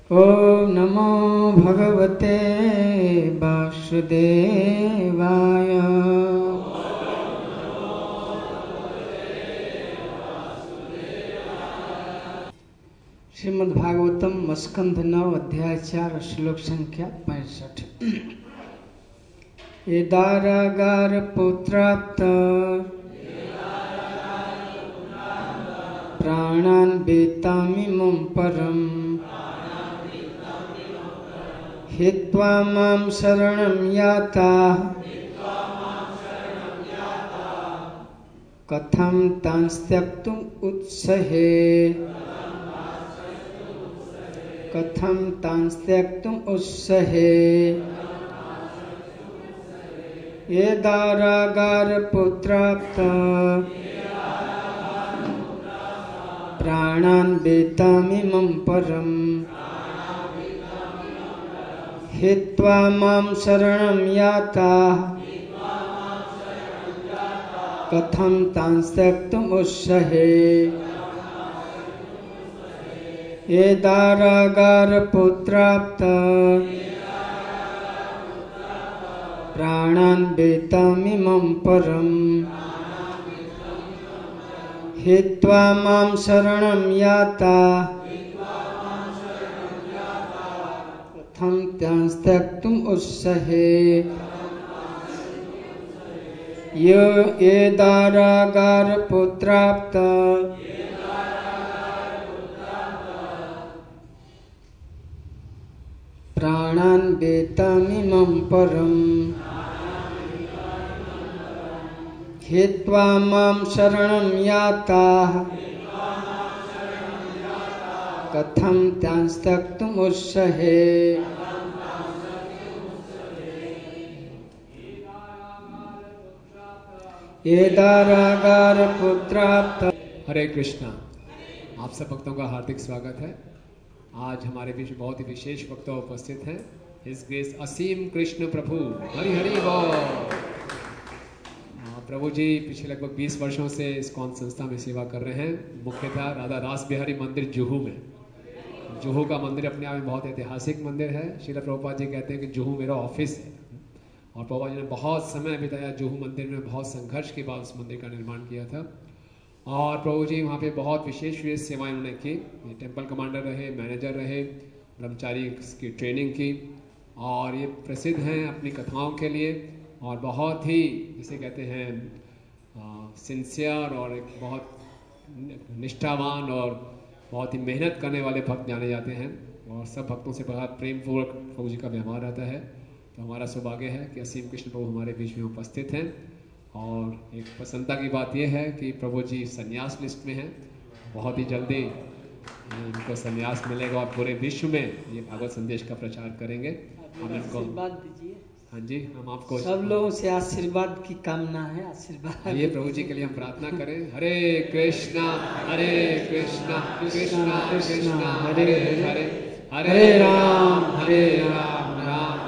ओम नमो भगवते वासुदेवाय। श्रीमद्भागवतम स्कंध 9 अध्याय 4 श्लोक संख्या 65। येदारागार पुत्राप्त प्राणान् वेत्तामिमं परम् हित्वा मां शरणं याता कथं तान् त्यक्तुम् उत्सहे। कथं तान् त्यक्तुम् उत्सहे। ये दारागार पुत्राप्त प्राणान् वेत्तामिमं परम् हित्वा मां शरणं याता कथं तान् त्यक्तुम् उत्सहे। ये दारागार पुत्राप्त प्राणान् वेत्तामिमं परम् हित्वा मां शरणं याता कथं तान् त्यक्तुम् उत्सहे। ये दारागार पुत्राप्त प्राणान् वेत्तामिमं परम् हित्वा मां शरणं याता कथं तान् त्यक्तुम् उत्सहे। ये दारागार पुत्राप्त। हरे कृष्णा। आप सब भक्तों का हार्दिक स्वागत है। आज हमारे बीच बहुत ही विशेष वक्ता उपस्थित हैं। His grace Asim Krishna Prabhu. हरि हरि बोल। प्रभु जी पिछले लगभग 20 वर्षों से इस्कॉन संस्था में सेवा कर रहे हैं, मुख्यतः राधा रास बिहारी मंदिर जुहू में। जुहू का मंदिर अपने आप में बहुत ऐतिहासिक मंदिर है। श्रील प्रभुपाद जी कहते हैं कि जुहू मेरा ऑफिस है, और प्रभुपाद जी ने बहुत समय बिताया जुहू मंदिर में, बहुत संघर्ष के बाद उस मंदिर का निर्माण किया था। और प्रभु जी वहाँ पे बहुत विशेष सेवाएं उन्होंने की। टेम्पल कमांडर रहे, मैनेजर रहे, ब्रह्मचारी की ट्रेनिंग की, और ये प्रसिद्ध हैं अपनी कथाओं के लिए, और बहुत ही जिसे कहते हैं सिंसियर और एक बहुत निष्ठावान और बहुत ही मेहनत करने वाले भक्त जाने जाते हैं, और सब भक्तों से बहुत प्रेमपूर्वक प्रभु जी का व्यवहार रहता है। तो हमारा सौभाग्य है कि असीम कृष्ण प्रभु हमारे बीच में उपस्थित हैं। और एक प्रसन्नता की बात यह है कि प्रभु जी संन्यास लिस्ट में हैं। बहुत ही जल्दी इनको संन्यास मिलेगा और पूरे विश्व में ये भागवत संदेश का प्रचार करेंगे। हम इनको आशीर्वाद दीजिए। हाँ जी, हम आपको सब लोगों से आशीर्वाद की कामना है। आशीर्वाद ये प्रभु जी के लिए हम प्रार्थना करें। हरे कृष्णा कृष्णा कृष्णा हरे हरे, हरे राम राम।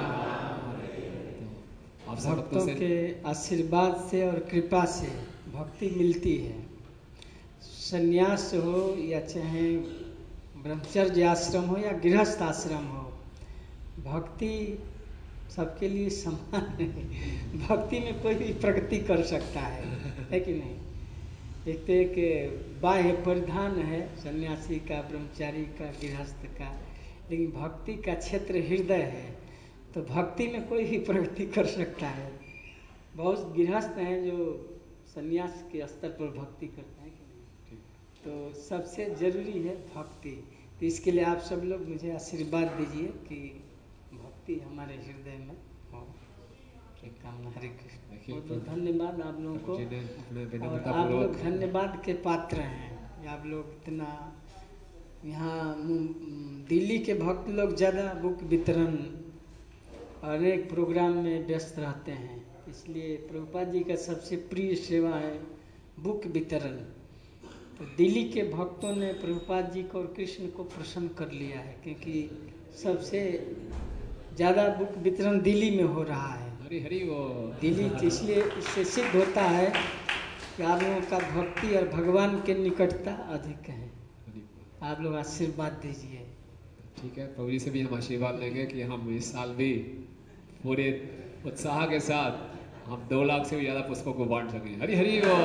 आप सब भक्तों के आशीर्वाद से और कृपा से भक्ति मिलती है। संन्यास हो या चाहे ब्रह्मचर्य आश्रम हो या गृहस्थ आश्रम हो, भक्ति सबके लिए समान है। भक्ति में कोई भी प्रगति कर सकता है कि नहीं। एक तो एक बाह्य परिधान है सन्यासी का, ब्रह्मचारी का, गृहस्थ का, लेकिन भक्ति का क्षेत्र हृदय है, तो भक्ति में कोई भी प्रगति कर सकता है। बहुत गृहस्थ हैं जो सन्यास के स्तर पर भक्ति करते हैं कि नहीं। तो सबसे जरूरी है भक्ति। तो इसके लिए आप सब लोग मुझे आशीर्वाद दीजिए कि भक्ति हमारे हृदय में हो। एक कामना। हरे कृष्ण। बहुत धन्यवाद आप लोगों को, और आप लोग धन्यवाद के पात्र हैं। आप लोग इतना यहाँ दिल्ली के भक्त लोग ज़्यादा बुक वितरण अनेक प्रोग्राम में व्यस्त रहते हैं, इसलिए प्रभुपाद जी का सबसे प्रिय सेवा है बुक वितरण। तो दिल्ली के भक्तों ने प्रभुपाद जी को और कृष्ण को प्रसन्न कर लिया है, क्योंकि सबसे ज़्यादा बुक वितरण दिल्ली में हो रहा है। हरी हरी वो दिल्ली, इसलिए इससे सिद्ध होता है कि आप लोगों का भक्ति और भगवान के निकटता अधिक है। आप लोग आशीर्वाद दीजिए। ठीक है, प्रभु जी से भी हम आशीर्वाद लेंगे कि हम इस साल भी पूरे उत्साह के साथ हम 2 लाख से भी ज़्यादा पुस्तकों को बांट सकें। हरी हरी वो।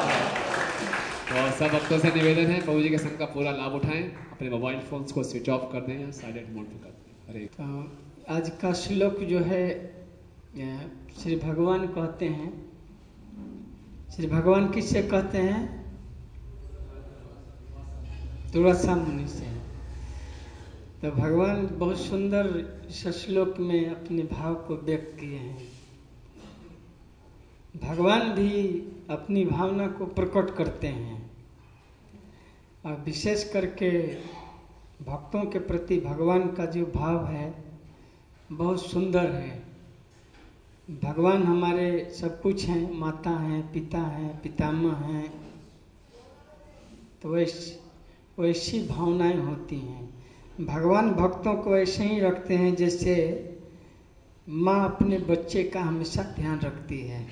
तो सब भक्तों से निवेदन है, प्रभु जी के संग का पूरा लाभ उठाएं, अपने मोबाइल फोन्स को स्विच ऑफ कर दें या साइलेंट मोड पर कर दें। हरे। तो आज का श्लोक जो है श्री भगवान कहते हैं, श्री भगवान किससे कहते हैं? दुर्वासा मुनि से। तो भगवान बहुत सुंदर इस श्लोक में अपने भाव को व्यक्त किए हैं। भगवान भी अपनी भावना को प्रकट करते हैं और विशेष करके भक्तों के प्रति भगवान का जो भाव है बहुत सुंदर है। भगवान हमारे सब कुछ हैं, माता हैं, पिता हैं, पितामह हैं। तो वैसी भावनाएं होती हैं। भगवान भक्तों को ऐसे ही रखते हैं जैसे माँ अपने बच्चे का हमेशा ध्यान रखती है।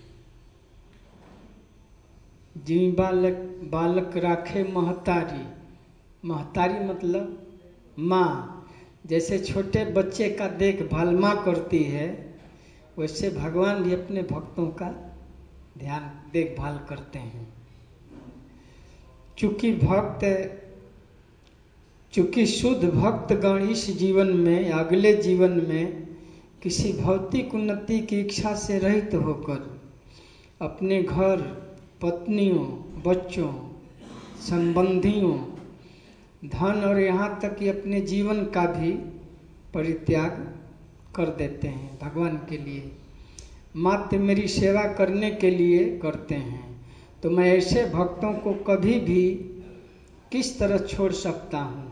जिमी बालक राखे महतारी, महतारी मतलब माँ, जैसे छोटे बच्चे का देखभाल माँ करती है, वैसे भगवान भी अपने भक्तों का ध्यान देखभाल करते हैं। चूँकि शुद्ध भक्त गण इस जीवन में, अगले जीवन में किसी भौतिक उन्नति की इच्छा से रहित होकर अपने घर, पत्नियों, बच्चों, संबंधियों, धन और यहाँ तक कि अपने जीवन का भी परित्याग कर देते हैं भगवान के लिए, मात्र मेरी सेवा करने के लिए करते हैं। तो मैं ऐसे भक्तों को कभी भी किस तरह छोड़ सकता हूँ?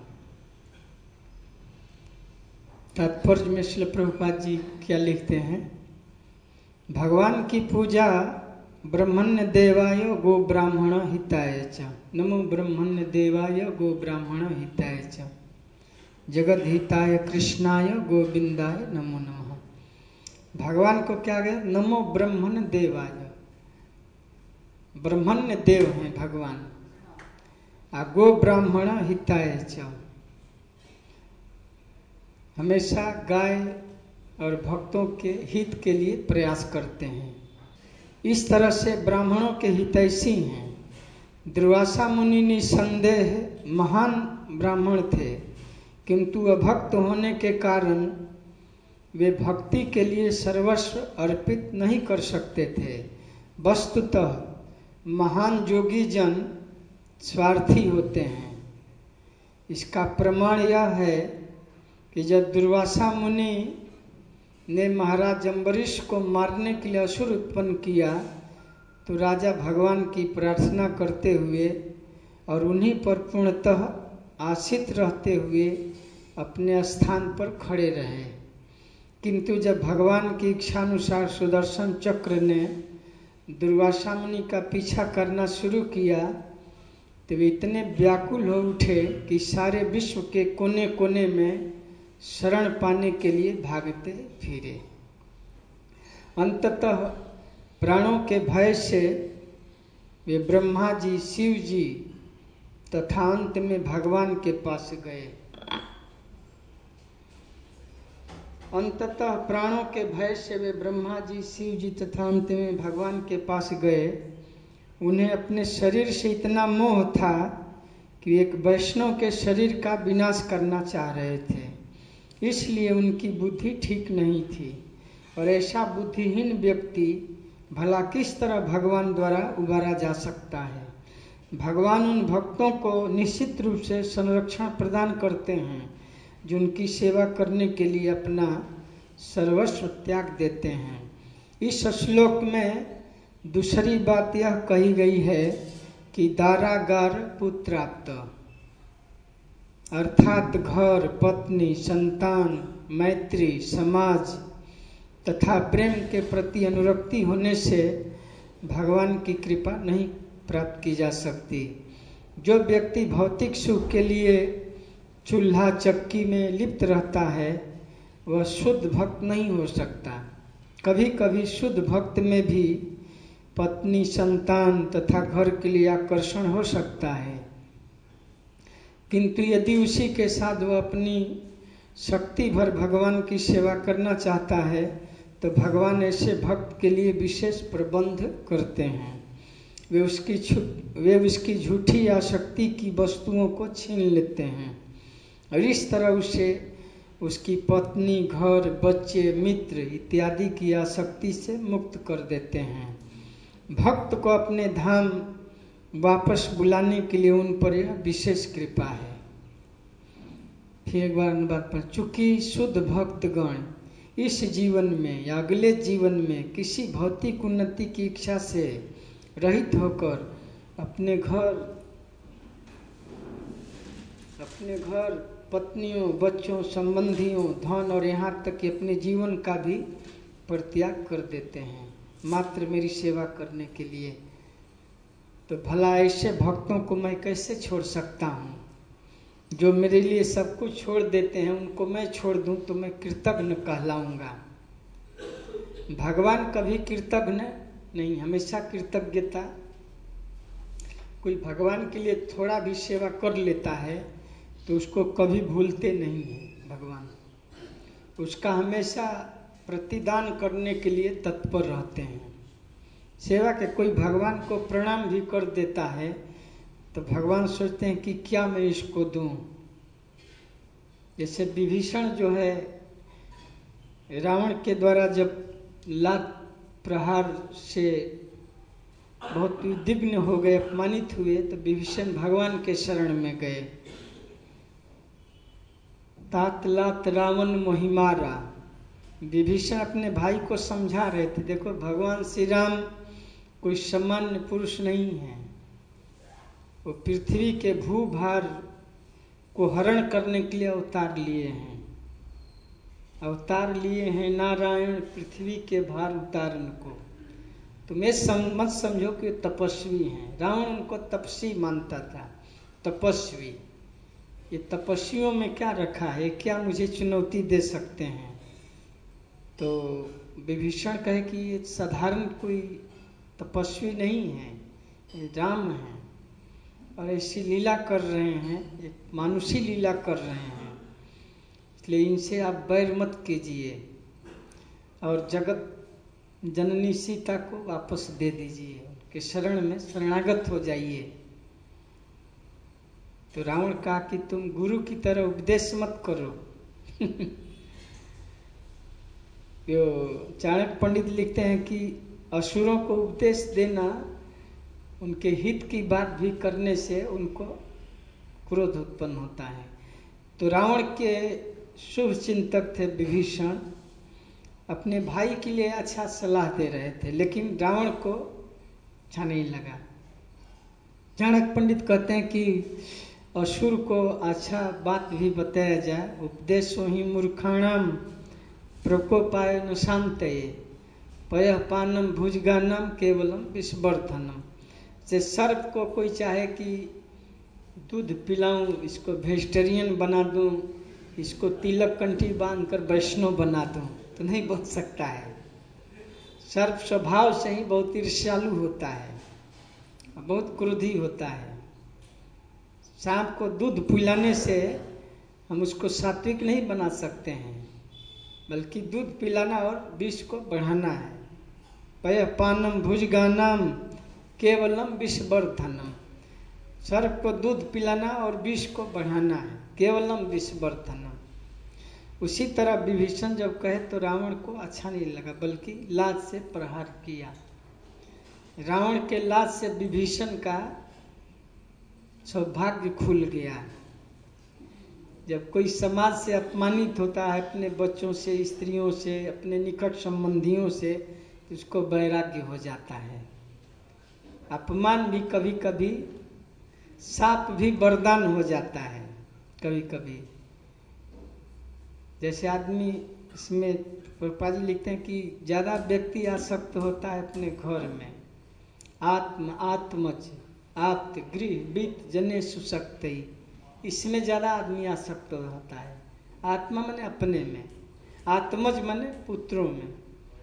तात्पर्य में श्रील प्रभुपाद जी क्या लिखते हैं? भगवान की पूजा ब्रह्मण्य देवाय गो ब्राह्मण हिताय च, नमो ब्रह्मण्य देवाय गो ब्राह्मण हिताय च, जगद हिताय कृष्णाय गोविंदाय नमो नमः। भगवान को क्या गया? नमो ब्रह्मण्य देवाय, ब्रह्मण्य देव हैं भगवान, आ गो ब्राह्मण हिताय च, हमेशा गाय और भक्तों के हित के लिए प्रयास करते हैं। इस तरह से ब्राह्मणों के हितैषी हैं। दुर्वासा मुनि निसंदेह महान ब्राह्मण थे, किंतु अभक्त होने के कारण वे भक्ति के लिए सर्वस्व अर्पित नहीं कर सकते थे। वस्तुतः महान योगी जन स्वार्थी होते हैं। इसका प्रमाण यह है कि जब दुर्वासा मुनि ने महाराज अम्बरीश को मारने के लिए असुर उत्पन्न किया, तो राजा भगवान की प्रार्थना करते हुए और उन्हीं पर पूर्णतः आश्रित रहते हुए अपने स्थान पर खड़े रहे। किंतु जब भगवान की इच्छानुसार सुदर्शन चक्र ने दुर्वासा मुनि का पीछा करना शुरू किया, तो वे इतने व्याकुल हो उठे कि सारे विश्व के कोने कोने में शरण पाने के लिए भागते फिरे। अंततः प्राणों के भय से वे ब्रह्मा जी, शिव जी तथा अंत में भगवान के पास गए। अंततः प्राणों के भय से वे ब्रह्मा जी, शिव जी तथा अंत में भगवान के पास गए। उन्हें अपने शरीर से इतना मोह था कि एक वैष्णव के शरीर का विनाश करना चाह रहे थे, इसलिए उनकी बुद्धि ठीक नहीं थी। और ऐसा बुद्धिहीन व्यक्ति भला किस तरह भगवान द्वारा उबारा जा सकता है? भगवान उन भक्तों को निश्चित रूप से संरक्षण प्रदान करते हैं जो उनकी सेवा करने के लिए अपना सर्वस्व त्याग देते हैं। इस श्लोक में दूसरी बात यह कही गई है कि दारागार पुत्राप्त, अर्थात घर, पत्नी, संतान, मैत्री, समाज तथा प्रेम के प्रति अनुरक्ति होने से भगवान की कृपा नहीं प्राप्त की जा सकती। जो व्यक्ति भौतिक सुख के लिए चूल्हा चक्की में लिप्त रहता है वह शुद्ध भक्त नहीं हो सकता। कभी कभी शुद्ध भक्त में भी पत्नी, संतान तथा घर के लिए आकर्षण हो सकता है, किंतु यदि उसी के साथ वह अपनी शक्ति भर भगवान की सेवा करना चाहता है तो भगवान ऐसे भक्त के लिए विशेष प्रबंध करते हैं। वे उसकी झूठी आसक्ति की वस्तुओं को छीन लेते हैं और इस तरह उसे उसकी पत्नी, घर, बच्चे, मित्र इत्यादि की आसक्ति से मुक्त कर देते हैं। भक्त को अपने धाम वापस बुलाने के लिए उन पर यह विशेष कृपा है। फिर एक बार अनुवाद पर, चूंकि शुद्ध भक्तगण इस जीवन में या अगले जीवन में किसी भौतिक उन्नति की इच्छा से रहित होकर अपने घर, पत्नियों, बच्चों, संबंधियों, धन और यहाँ तक कि अपने जीवन का भी परित्याग कर देते हैं मात्र मेरी सेवा करने के लिए, तो भला ऐसे भक्तों को मैं कैसे छोड़ सकता हूँ? जो मेरे लिए सब कुछ छोड़ देते हैं उनको मैं छोड़ दूँ तो मैं कृतज्ञ कहलाऊँगा। भगवान कभी कृतज्ञ नहीं, हमेशा कृतज्ञता। कोई भगवान के लिए थोड़ा भी सेवा कर लेता है तो उसको कभी भूलते नहीं हैं भगवान, उसका हमेशा प्रतिदान करने के लिए तत्पर रहते हैं। सेवा के कोई भगवान को प्रणाम भी कर देता है तो भगवान सोचते हैं कि क्या मैं इसको दूं। जैसे विभीषण जो है रावण के द्वारा जब लात प्रहार से बहुत उद्विग्न हो गए, अपमानित हुए, तो विभीषण भगवान के शरण में गए। तात लात रावण मोहिमारा, विभीषण अपने भाई को समझा रहे थे, देखो भगवान श्री राम कोई सामान्य पुरुष नहीं है, वो पृथ्वी के भूभार को हरण करने के लिए अवतार लिए हैं नारायण पृथ्वी के भार उतारन को। तो मैं मत समझो कि तपस्वी हैं। रावण उनको तपस्वी मानता था, तपस्वी। ये तपस्वियों में क्या रखा है, क्या मुझे चुनौती दे सकते हैं? तो विभीषण कहे कि ये साधारण कोई तपस्वी नहीं है, ये राम है और ऐसी लीला कर रहे हैं, एक मानुषी लीला कर रहे हैं, इसलिए इनसे आप बैर मत कीजिए और जगत जननी सीता को वापस दे दीजिए, उनके शरण में शरणागत हो जाइए। तो रावण कहा कि तुम गुरु की तरह उपदेश मत करो। चाणक्य पंडित लिखते हैं कि असुरों को उपदेश देना, उनके हित की बात भी करने से उनको क्रोध उत्पन्न होता है। तो रावण के शुभ चिंतक थे विभीषण, अपने भाई के लिए अच्छा सलाह दे रहे थे, लेकिन रावण को अच्छा नहीं लगा। चाणक्य पंडित कहते हैं कि असुर को अच्छा बात भी बताया जाए, उपदेशो ही मूर्खाणाम प्रकोपाय न शांतये पयः पानम भुजगानम केवलम विषवर्धनम। से सर्प को कोई चाहे कि दूध पिलाऊं, इसको वेजिटेरियन बना दूं, इसको तिलक कंठी बांधकर वैष्णव बना दूं, तो नहीं बन सकता है। सर्प स्वभाव से ही बहुत ईर्ष्यालु होता है, बहुत क्रोधी होता है। सांप को दूध पिलाने से हम उसको सात्विक नहीं बना सकते हैं, बल्कि दूध पिलाना और विष को बढ़ाना है। पयः पानम भुजगानम केवलम विषवर्धनम, सर्प को दूध पिलाना और विष को बढ़ाना है, केवलम विषवर्धनम। उसी तरह विभीषण जब कहे तो रावण को अच्छा नहीं लगा, बल्कि लात से प्रहार किया। रावण के लात से विभीषण का सौभाग्य खुल गया। जब कोई समाज से अपमानित होता है, अपने बच्चों से, स्त्रियों से, अपने निकट संबंधियों से, तो उसको वैराग्य हो जाता है। अपमान भी कभी कभी शाप भी वरदान हो जाता है। कभी कभी जैसे आदमी, इसमें प्रभुपाद जी लिखते हैं कि ज़्यादा व्यक्ति आसक्त होता है अपने घर में, आत्मज आप्त गृह वित्त जने सुशक्त, इसमें ज़्यादा आदमी आसक्त होता है। आत्मा माने अपने में, आत्मज माने पुत्रों में।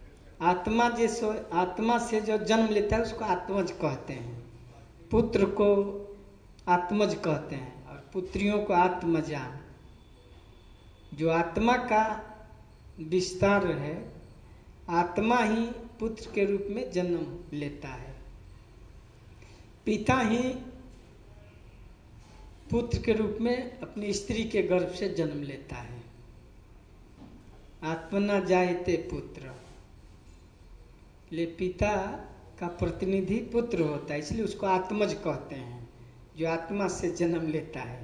आत्मा से जो जन्म लेता है उसको आत्मज कहते हैं, पुत्र को आत्मज कहते हैं, और पुत्रियों को आत्मजा, जो आत्मा का विस्तार है, आत्मा ही पुत्र के रूप में जन्म लेता है। पिता ही पुत्र के रूप में अपनी स्त्री के गर्भ से जन्म लेता है। आत्मना जायते पुत्र, ले पिता का प्रतिनिधि पुत्र होता है, इसलिए उसको आत्मज कहते हैं, जो आत्मा से जन्म लेता है।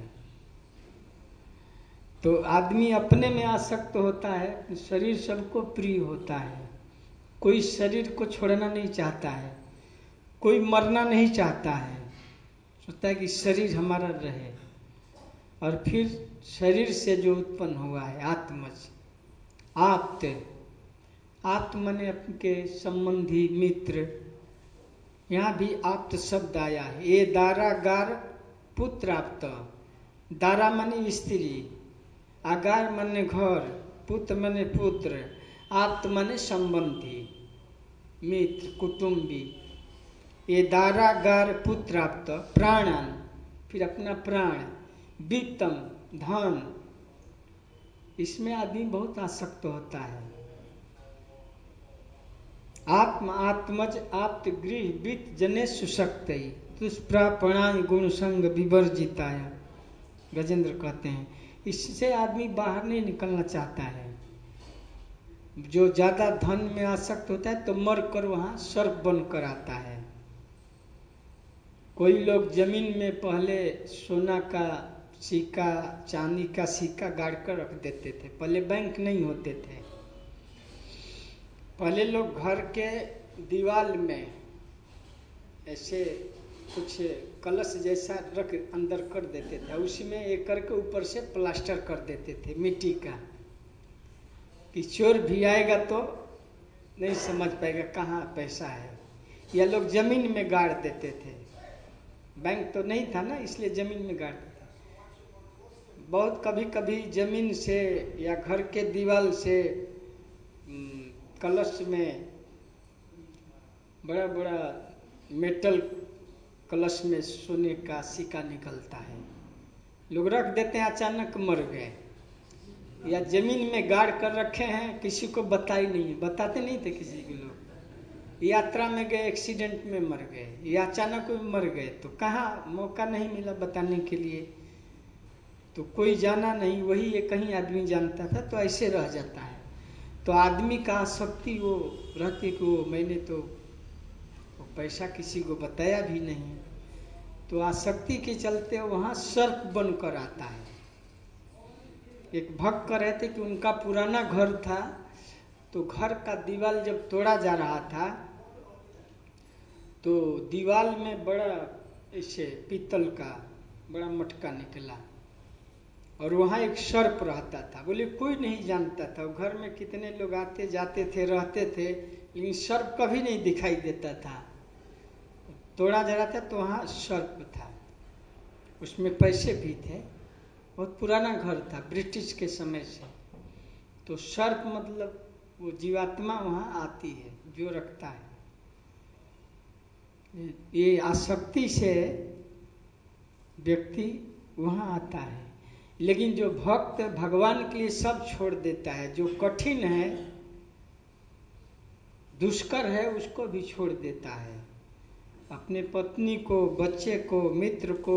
तो आदमी अपने में आसक्त होता है, शरीर सबको प्रिय होता है, कोई शरीर को छोड़ना नहीं चाहता है, कोई मरना नहीं चाहता है, सोचता है कि शरीर हमारा रहे। और फिर शरीर से जो उत्पन्न हुआ है आत्मज, आप्त, आप्त माने आपके संबंधी मित्र, यहाँ भी आप्त शब्द आया है। ये दारागार पुत्र आप्त, दारा माने स्त्री, आगार माने घर, पुत्र माने पुत्र, आप्त माने संबंधी, मित्र, कुटुंबी। ये दारागार पुत्र आप्त, प्राणन, फिर अपना प्राण, वित्तम, धन, इसमें आदमी बहुत आसक्त होता है। आत्म आत्मज आप्त गृह वित्त जने सुशक्त, दुष्प्रापणान गुण संग विवर्जिताय, गजेंद्र कहते हैं। इससे आदमी बाहर नहीं निकलना चाहता है। जो ज्यादा धन में आसक्त होता है तो मर कर वहां सर्प बनकर आता है। कोई लोग जमीन में पहले सोना का सिक्का, चांदी का सिक्का गाड़ कर रख देते थे, पहले बैंक नहीं होते थे। पहले लोग घर के दीवार में ऐसे कुछ कलश जैसा रख अंदर कर देते थे, उसी में एक करके ऊपर से प्लास्टर कर देते थे मिट्टी का, कि चोर भी आएगा तो नहीं समझ पाएगा कहाँ पैसा है। या लोग जमीन में गाड़ देते थे, बैंक तो नहीं था ना, इसलिए जमीन में गाड़ देते। बहुत कभी कभी जमीन से या घर के दीवार से कलश में, बड़ा बड़ा मेटल कलश में सोने का सिक्का निकलता है, लोग रख देते हैं, अचानक मर गए। या जमीन में गाड़ कर रखे हैं, किसी को बताई नहीं, बताते नहीं थे किसी के लोग। यात्रा में गए, एक्सीडेंट में मर गए, या अचानक मर गए, तो कहाँ मौका नहीं मिला बताने के लिए, तो कोई जाना नहीं, वही एक कहीं आदमी जानता था, तो ऐसे रह जाता है। तो आदमी का आसक्ति वो रहती कि वो मैंने तो वो पैसा किसी को बताया भी नहीं, तो आसक्ति के चलते वहाँ सर्प बनकर आता है। एक भक्त कह रहे थे कि उनका पुराना घर था, तो घर का दीवार जब तोड़ा जा रहा था तो दीवार में बड़ा ऐसे पीतल का बड़ा मटका निकला, और वहाँ एक सर्प रहता था। बोले कोई नहीं जानता था, घर में कितने लोग आते जाते थे, रहते थे, लेकिन सर्प कभी नहीं दिखाई देता था। तोड़ा जा रहा था तो वहाँ सर्प था, उसमें पैसे भी थे, बहुत पुराना घर था ब्रिटिश के समय से। तो सर्प मतलब वो जीवात्मा वहाँ आती है जो रखता है। ये आसक्ति से व्यक्ति वहाँ आता है। लेकिन जो भक्त भगवान के लिए सब छोड़ देता है, जो कठिन है, दुष्कर है, उसको भी छोड़ देता है, अपने पत्नी को, बच्चे को, मित्र को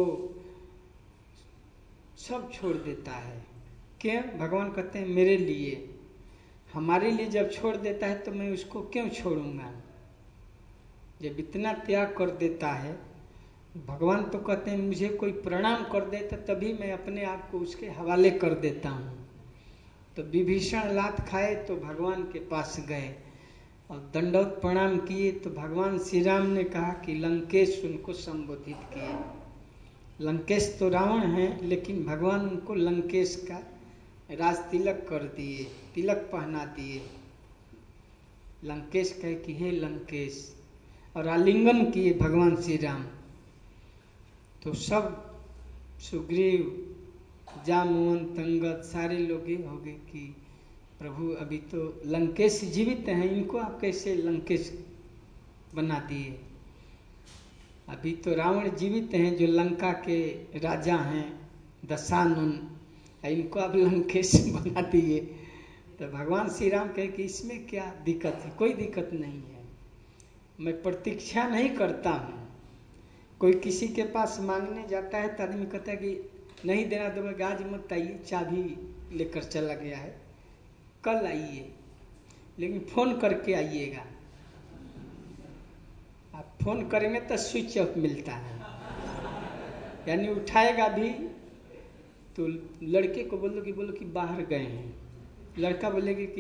सब छोड़ देता है। क्यों? भगवान कहते हैं मेरे लिए, हमारे लिए जब छोड़ देता है तो मैं उसको क्यों छोड़ूंगा। जब इतना त्याग कर देता है, भगवान तो कहते हैं मुझे कोई प्रणाम कर देता तभी मैं अपने आप को उसके हवाले कर देता हूँ। तो विभीषण लात खाए तो भगवान के पास गए और दंडवत प्रणाम किए, तो भगवान श्री राम ने कहा कि लंकेश उनको संबोधित किए। लंकेश तो रावण है, लेकिन भगवान उनको लंकेश का राज तिलक कर दिए, तिलक पहना दिए। लंकेश कहे कि हे लंकेश, और आलिंगन किए भगवान श्री राम। तो सब सुग्रीव, जामवंत, अंगद सारे लोग ये हो गए कि प्रभु अभी तो लंकेश जीवित हैं, इनको आप कैसे लंकेश बना दिए। अभी तो रावण जीवित हैं जो लंका के राजा हैं, दशानन, इनको आप लंकेश बना दिए। तो भगवान श्री राम कहे कि इसमें क्या दिक्कत है? कोई दिक्कत नहीं है, मैं प्रतीक्षा नहीं करता हूँ। कोई किसी के पास मांगने जाता है तो आदमी कहता है कि नहीं देना दूंगा, आज मत आइए, चाबी लेकर चला गया है, कल आइए, लेकिन फोन करके आइएगा। आप फोन करेंगे तो स्विच ऑफ मिलता है, यानी उठाएगा भी तो लड़के को बोलो कि बाहर गए हैं, लड़का बोलेगा कि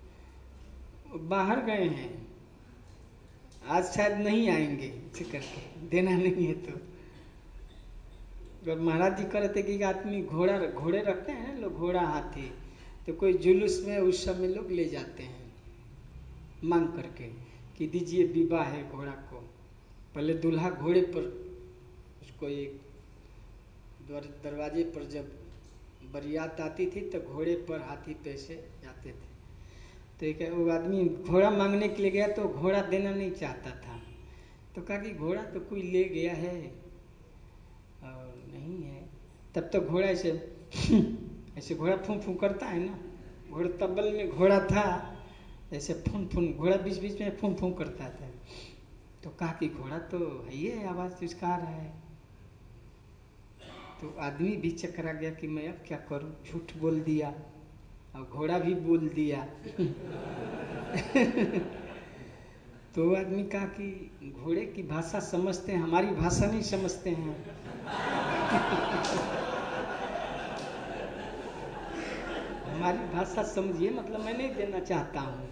बाहर गए हैं, आज शायद नहीं आएंगे, ऐसे करके देना नहीं है। तो अगर महाराज जी कहते कि आदमी घोड़े रखते हैं लोग, घोड़ा हाथी, तो कोई जुलूस में उस समय लोग ले जाते हैं मांग करके कि दीजिए, विवाह है घोड़ा को। पहले दूल्हा घोड़े पर, उसको एक दरवाजे पर जब बरियात आती थी तो घोड़े पर हाथी पे से जाते थे। तो एक वो आदमी घोड़ा मांगने के लिए गया तो घोड़ा देना नहीं चाहता था, तो कहा कि घोड़ा तो कोई ले गया है और नहीं है। तब तो घोड़ा ऐसे घोड़ा फूं फूं करता है ना, घोड़ा तब्बल में घोड़ा था, ऐसे फूं घोड़ा बीच बीच में फूं फूं करता था। तो कहा कि घोड़ा तो है ही है, आवाज़ इसका आ रहा है। तो आदमी भी चकरा गया कि मैं अब क्या करूं, झूठ बोल दिया और घोड़ा भी बोल दिया। तो आदमी कहा कि घोड़े की भाषा समझते हैं, हमारी भाषा नहीं समझते हैं। हमारी भाषा समझिए, मतलब मैं नहीं देना चाहता हूँ।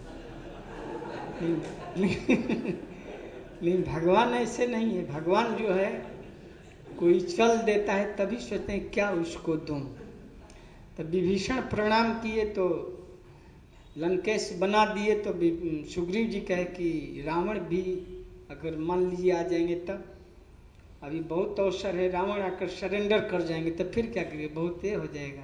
लेकिन भगवान ऐसे नहीं है। भगवान जो है, कोई चल देता है तभी सोचते हैं क्या उसको दूं। तो विभीषण प्रणाम किए तो लंकेश बना दिए, तो सुग्रीव जी कहे कि रावण भी अगर मान लीजिए आ जाएंगे तब, अभी बहुत अवसर है, रावण आकर सरेंडर कर जाएंगे तो फिर क्या करेंगे, बहुत ये हो जाएगा,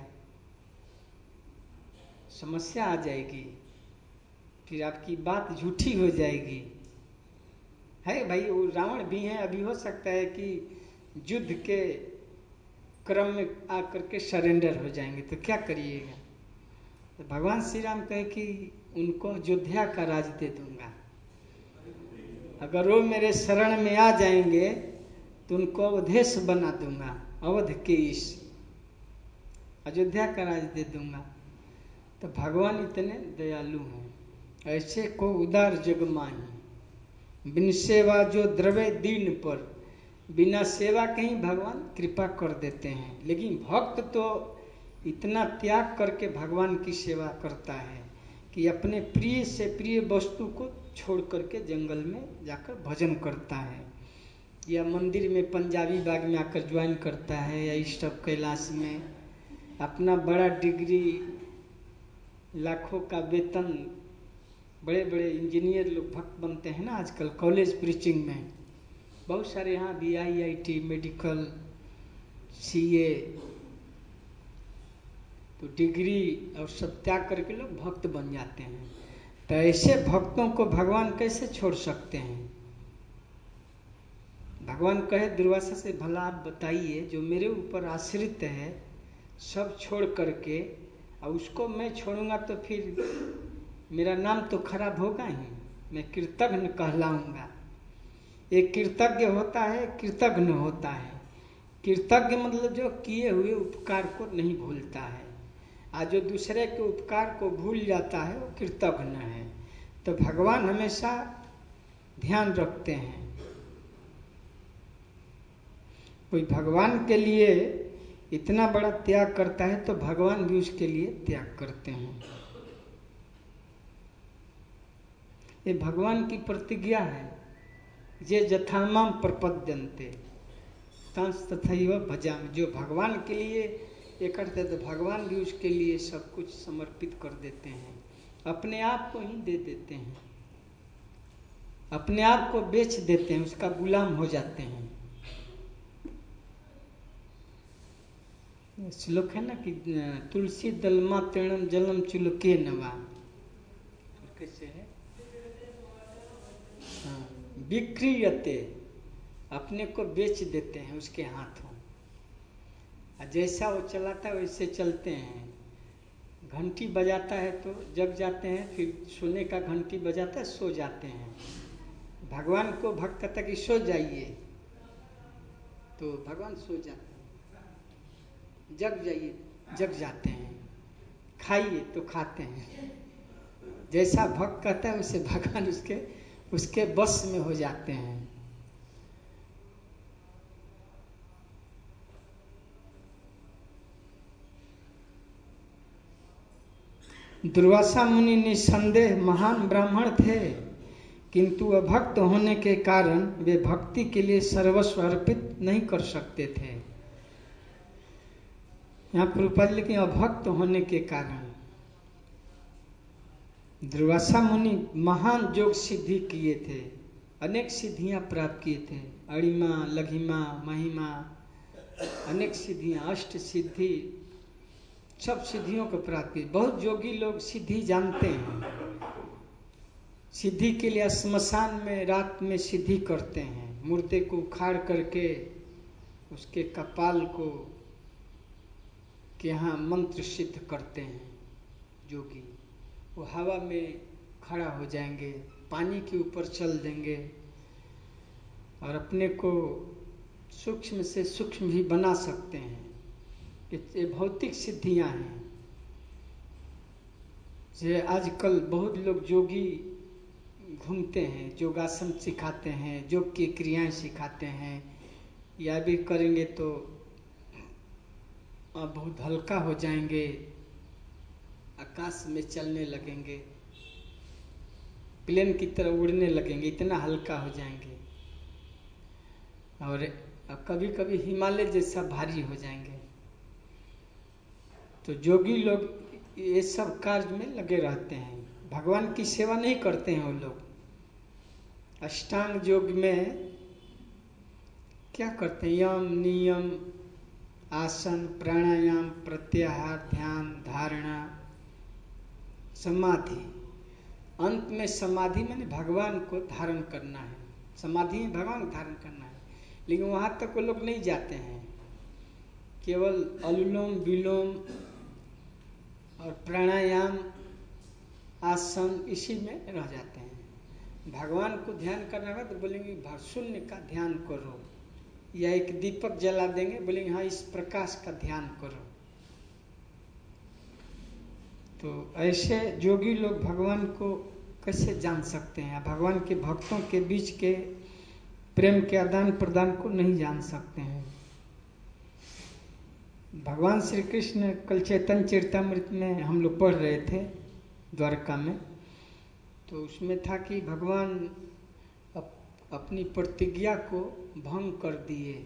समस्या आ जाएगी, फिर आपकी बात झूठी हो जाएगी। है भाई, वो रावण भी हैं, अभी हो सकता है कि युद्ध के क्रम में आकर के सरेंडर हो जाएंगे, तो क्या करिएगा। तो भगवान श्री राम कहे कि उनको अयोध्या का राज दे दूंगा, अगर वो मेरे शरण में आ जाएंगे तो उनको अवधेश बना दूंगा, अवध के ईश, अयोध्या का राज दे दूंगा। तो भगवान इतने दयालु हैं, ऐसे को उदार जग माही, बिन सेवा जो द्रवे दीन पर, बिना सेवा के ही भगवान कृपा कर देते हैं। लेकिन भक्त तो इतना त्याग करके भगवान की सेवा करता है कि अपने प्रिय से प्रिय वस्तु को छोड़ करके जंगल में जाकर भजन करता है, या मंदिर में पंजाबी बाग में आकर ज्वाइन करता है, या ईष्टव कैलाश में अपना बड़ा डिग्री, लाखों का वेतन, बड़े बड़े इंजीनियर लोग भक्त बनते हैं ना आजकल कॉलेज प्रीचिंग में, बहुत सारे यहाँ भी IIT, मेडिकल, CA, तो डिग्री और सब त्याग करके लोग भक्त बन जाते हैं। तो ऐसे भक्तों को भगवान कैसे छोड़ सकते हैं। भगवान कहे दुर्वासा से, भला आप बताइए, जो मेरे ऊपर आश्रित है सब छोड़ करके, और उसको मैं छोड़ूंगा तो फिर मेरा नाम तो खराब होगा ही, मैं कृतघ्न कहलाऊंगा। एक कृतज्ञ होता है, कृतघ्न होता है। कृतज्ञ मतलब जो किए हुए उपकार को नहीं भूलता है, और जो दूसरे के उपकार को भूल जाता है वो कृतघ्न है। तो भगवान हमेशा ध्यान रखते हैं, कोई भगवान के लिए इतना बड़ा त्याग करता है तो भगवान भी उसके लिए त्याग करते हैं। ये भगवान की प्रतिज्ञा है, जे जथामाम प्रपद्यन्ते तंस तथैव भजामि। जो भगवान के लिए ये करते हैं तो भगवान भी उसके लिए सब कुछ समर्पित कर देते हैं, अपने आप को ही दे देते हैं, अपने आप को बेच देते हैं, उसका गुलाम हो जाते हैं। श्लोक है ना कि तुलसी दलमा तृणम जलम चुलके नवा, कैसे है, विक्रियते, अपने को बेच देते हैं उसके हाथों। और जैसा वो चलाता है वैसे चलते हैं। घंटी बजाता है तो जग जाते हैं, फिर सोने का घंटी बजाता है सो जाते हैं। भगवान को भक्त कहता कि सो जाइए, तो भगवान सो जाते हैं। जग जाइए, जग जाते हैं। खाइए तो खाते हैं। जैसा भक्त कहता है वैसे भगवान उसके बस में हो जाते हैं। दुर्वासा मुनि निसंदेह महान ब्राह्मण थे, किंतु अभक्त होने के कारण वे भक्ति के लिए सर्वस्व अर्पित नहीं कर सकते थे। यहाँ प्रभुपाद लिखे अभक्त होने के कारण। दुर्वासा मुनि महान योग सिद्धि किए थे, अनेक सिद्धियां प्राप्त किए थे। अणिमा, लघिमा, महिमा, अनेक सिद्धियां, अष्ट सिद्धि, सब सिद्धियों को प्राप्त किए। बहुत योगी लोग सिद्धि जानते हैं। सिद्धि के लिए श्मशान में रात में सिद्धि करते हैं। मुर्दे को उखाड़ करके उसके कपाल को के यहाँ मंत्र सिद्ध करते हैं योगी। वो हवा में खड़ा हो जाएंगे, पानी के ऊपर चल देंगे और अपने को सूक्ष्म से सूक्ष्म भी बना सकते हैं। ये भौतिक सिद्धियां हैं। जे आजकल बहुत लोग योगी घूमते हैं, योगासन सिखाते हैं, योग की क्रियाएं सिखाते हैं। या भी करेंगे तो आप बहुत हल्का हो जाएंगे, आकाश में चलने लगेंगे, प्लेन की तरह उड़ने लगेंगे, इतना हल्का हो जाएंगे। और कभी कभी हिमालय जैसा भारी हो जाएंगे। तो योगी लोग ये सब कार्य में लगे रहते हैं, भगवान की सेवा नहीं करते हैं। वो लोग अष्टांग योग में क्या करते हैं? यम, नियम, आसन, प्राणायाम, प्रत्याहार, ध्यान, धारणा, समाधि। अंत में समाधि माने भगवान को धारण करना है। समाधि में भगवान को धारण करना है। लेकिन वहाँ तक वो लोग नहीं जाते हैं। केवल अनुलोम विलोम और प्राणायाम, आसन, इसी में रह जाते हैं। भगवान को ध्यान करना है तो बोलेंगे शून्य का ध्यान करो, या एक दीपक जला देंगे, बोलेंगे हाँ इस प्रकाश का ध्यान करो। तो ऐसे योगी लोग भगवान को कैसे जान सकते हैं? भगवान के भक्तों के बीच के प्रेम के आदान प्रदान को नहीं जान सकते हैं। भगवान श्री कृष्ण कल चैतन्य चरितमृत में हम लोग पढ़ रहे थे द्वारका में, तो उसमें था कि भगवान अपनी प्रतिज्ञा को भंग कर दिए।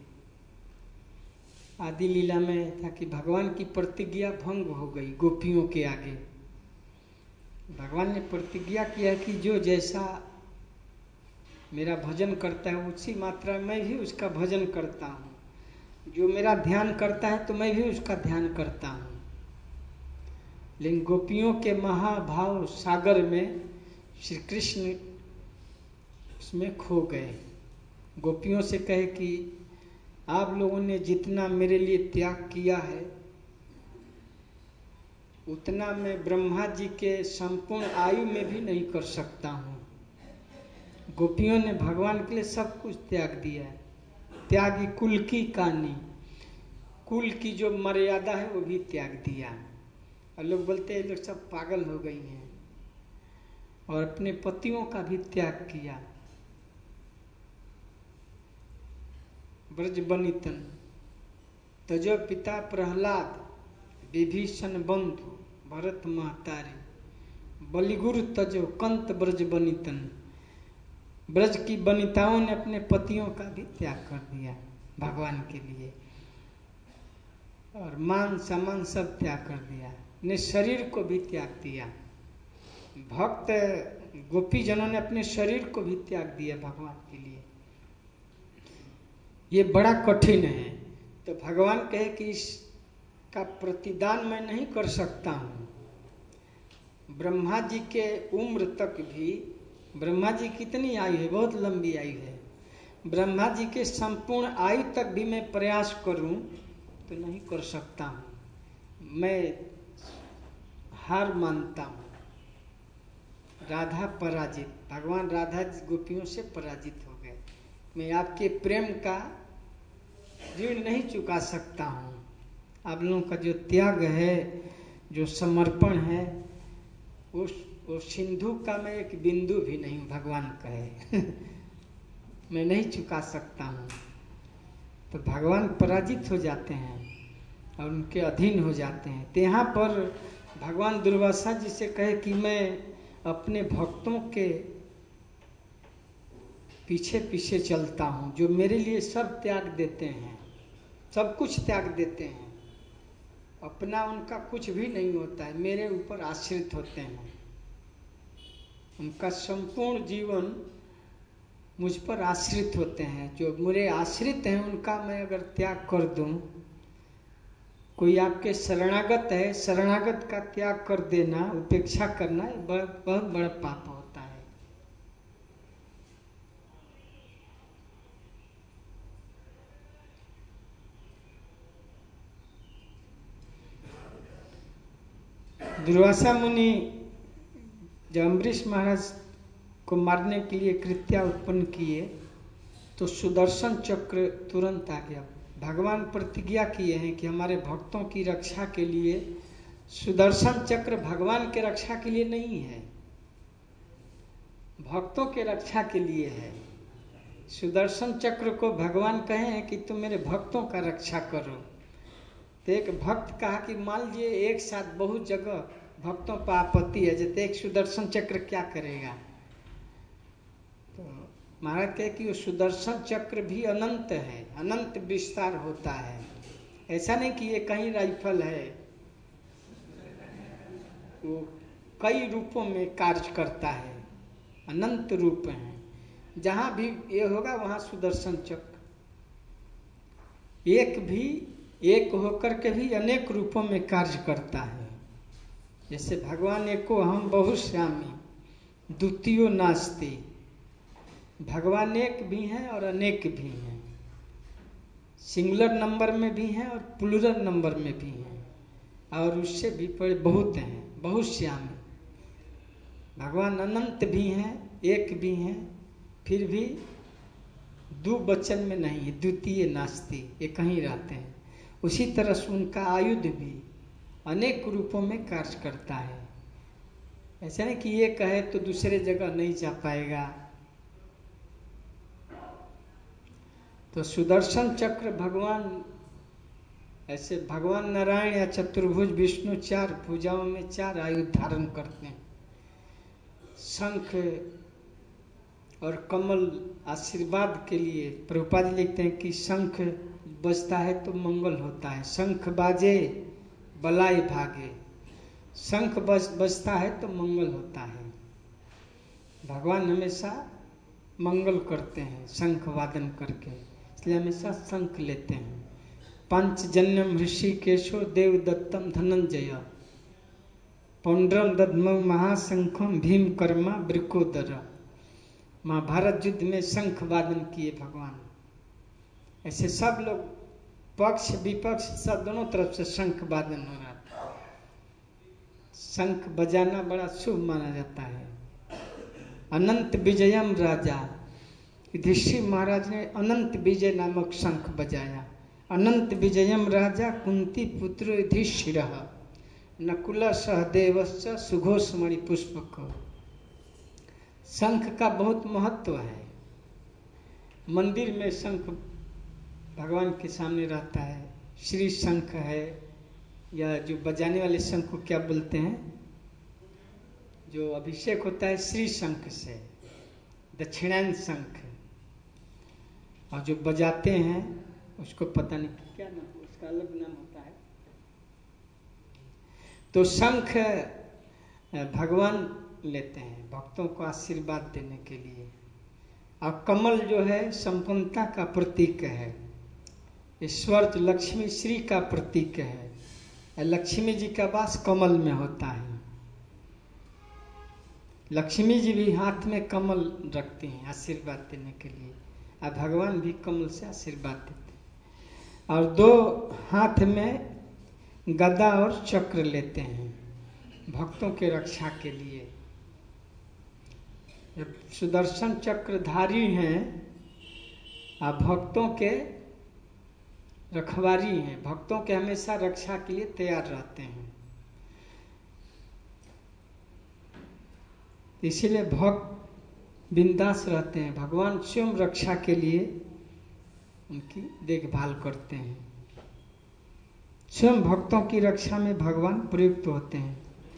आदि लीला में था कि भगवान की प्रतिज्ञा भंग हो गई गोपियों के आगे। भगवान ने प्रतिज्ञा किया कि जो जैसा मेरा भजन करता है उसी मात्रा में मैं भी उसका भजन करता हूँ। जो मेरा ध्यान करता है तो मैं भी उसका ध्यान करता हूँ। लेकिन गोपियों के महाभाव सागर में श्री कृष्ण उसमें खो गए। गोपियों से कहे कि आप लोगों ने जितना मेरे लिए त्याग किया है उतना मैं ब्रह्मा जी के संपूर्ण आयु में भी नहीं कर सकता हूँ। गोपियों ने भगवान के लिए सब कुछ त्याग दिया है। त्यागी कुल की कहानी, कुल की जो मर्यादा है वो भी त्याग दिया। और लोग बोलते हैं लोग सब पागल हो गई हैं। और अपने पतियों का भी त्याग किया। ब्रज बनितन तजो पिता प्रहलाद, विभीषण बंधु भरत महतारी, बलिगुरु तजो कंत ब्रज बनितन। ब्रज की बनिताओं ने अपने पतियों का भी त्याग कर दिया भगवान के लिए, और मान सम्मान सब त्याग कर दिया, ने शरीर को भी त्याग दिया। भक्त गोपी जनों ने अपने शरीर को भी त्याग दिया भगवान के लिए। ये बड़ा कठिन है। तो भगवान कहे कि इसका प्रतिदान मैं नहीं कर सकता हूँ। ब्रह्मा जी के उम्र तक भी, ब्रह्मा जी कितनी आयु है? बहुत लंबी आयु है। ब्रह्मा जी के संपूर्ण आयु तक भी मैं प्रयास करूं तो नहीं कर सकता हूँ, मैं हार मानता हूँ। राधा पराजित, भगवान राधा गोपियों से पराजित हो गए। मैं आपके प्रेम का ऋण नहीं चुका सकता हूँ। आप लोगों का जो त्याग है, जो समर्पण है, वो सिंधु का मैं एक बिंदु भी नहीं, भगवान कहे मैं नहीं चुका सकता हूँ। तो भगवान पराजित हो जाते हैं और उनके अधीन हो जाते हैं। तो यहाँ पर भगवान दुर्वासा जी से कहे कि मैं अपने भक्तों के पीछे पीछे चलता हूँ, जो मेरे लिए सब त्याग देते हैं, सब कुछ त्याग देते हैं, अपना उनका कुछ भी नहीं होता है, मेरे ऊपर आश्रित होते हैं। उनका संपूर्ण जीवन मुझ पर आश्रित होते हैं। जो मेरे आश्रित हैं उनका मैं अगर त्याग कर दूं, कोई आपके शरणागत है, शरणागत का त्याग कर देना, उपेक्षा करना, बहुत बड़ा पाप होता है। दुर्वासा मुनि जब अम्बरीश महाराज को मारने के लिए कृत्या उत्पन्न किए तो सुदर्शन चक्र तुरंत आ गया। भगवान प्रतिज्ञा किए हैं कि हमारे भक्तों की रक्षा के लिए सुदर्शन चक्र भगवान के रक्षा के लिए नहीं है, भक्तों के रक्षा के लिए है। सुदर्शन चक्र को भगवान कहे हैं कि तुम मेरे भक्तों का रक्षा करो। तो एक भक्त कहा कि मान लीजिए एक साथ बहुत जगह भक्तों पर आपत्ति है, जैसे एक सुदर्शन चक्र क्या करेगा। तो महाराज कहे कि वो सुदर्शन चक्र भी अनंत है, अनंत विस्तार होता है। ऐसा नहीं कि ये कहीं राइफल है, वो कई रूपों में कार्य करता है, अनंत रूप हैं। जहाँ भी ये होगा वहाँ सुदर्शन चक्र एक होकर के भी अनेक रूपों में कार्य करता है। जैसे भगवान एको हम बहुश्यामी द्वितीयो नास्ति, भगवान एक भी हैं और अनेक भी हैं, सिंगुलर नंबर में भी हैं और प्लूरल नंबर में भी हैं, और उससे भी बड़े बहुत हैं, बहुश्यामी। भगवान अनंत भी हैं, एक भी हैं, फिर भी दो वचन में नहीं है, द्वितीय नास्ति, ये कहीं रहते हैं। उसी तरह से उनका आयुध भी अनेक रूपों में कार्य करता है। ऐसा नहीं कि ये कहे तो दूसरे जगह नहीं जा पाएगा। तो सुदर्शन चक्र भगवान, ऐसे भगवान नारायण या चतुर्भुज विष्णु चार भुजाओं में चार आयुध धारण करते हैं। शंख और कमल आशीर्वाद के लिए, प्रभुपाद लिखते हैं कि शंख बजता है तो मंगल होता है, शंख बाजे बलाए भागे, शंख बजता है तो मंगल होता है। भगवान हमेशा मंगल करते हैं शंख वादन करके, इसलिए हमेशा शंख लेते हैं। पंचजन्यम ऋषिकेशो देवदत्तम धनंजय पौंड्रल दद्म महाशंखम भीम कर्मा वृकोदर। महाभारत युद्ध में शंख वादन किए भगवान। ऐसे सब लोग पक्ष विपक्ष सब दोनों तरफ से शंख वादन हो रहा था। शंख बजाना बड़ा शुभ माना जाता है। अनंत विजयम राजा, युधिष्ठिर महाराज ने अनंत विजय नामक शंख बजाया। अनंत विजयम राजा कुंती पुत्र युधिष्ठिर नकुल सहदेवश्च सुघोषमणि पुष्पक। शंख का बहुत महत्व है। मंदिर में शंख भगवान के सामने रहता है। श्री शंख है, या जो बजाने वाले शंख को क्या बोलते हैं, जो अभिषेक होता है श्री शंख से, दक्षिणायन शंख, और जो बजाते हैं उसको पता नहीं क्या नाम, उसका अलग नाम होता है। तो शंख भगवान लेते हैं भक्तों को आशीर्वाद देने के लिए। और कमल जो है संपन्नता का प्रतीक है। ईश्वर लक्ष्मी श्री का प्रतीक है। लक्ष्मी जी का वास कमल में होता है। लक्ष्मी जी भी हाथ में कमल रखती हैं आशीर्वाद देने के लिए, और भगवान भी कमल से आशीर्वाद देते हैं। और 2 हाथ में गदा और चक्र लेते हैं भक्तों के रक्षा के लिए। जब सुदर्शन चक्रधारी हैं और भक्तों के रखवारी हैं, भक्तों के हमेशा रक्षा के लिए तैयार रहते हैं। इसीलिए भक्त बिंदास रहते हैं, भगवान स्वयं रक्षा के लिए उनकी देखभाल करते हैं। स्वयं भक्तों की रक्षा में भगवान प्रयुक्त होते हैं।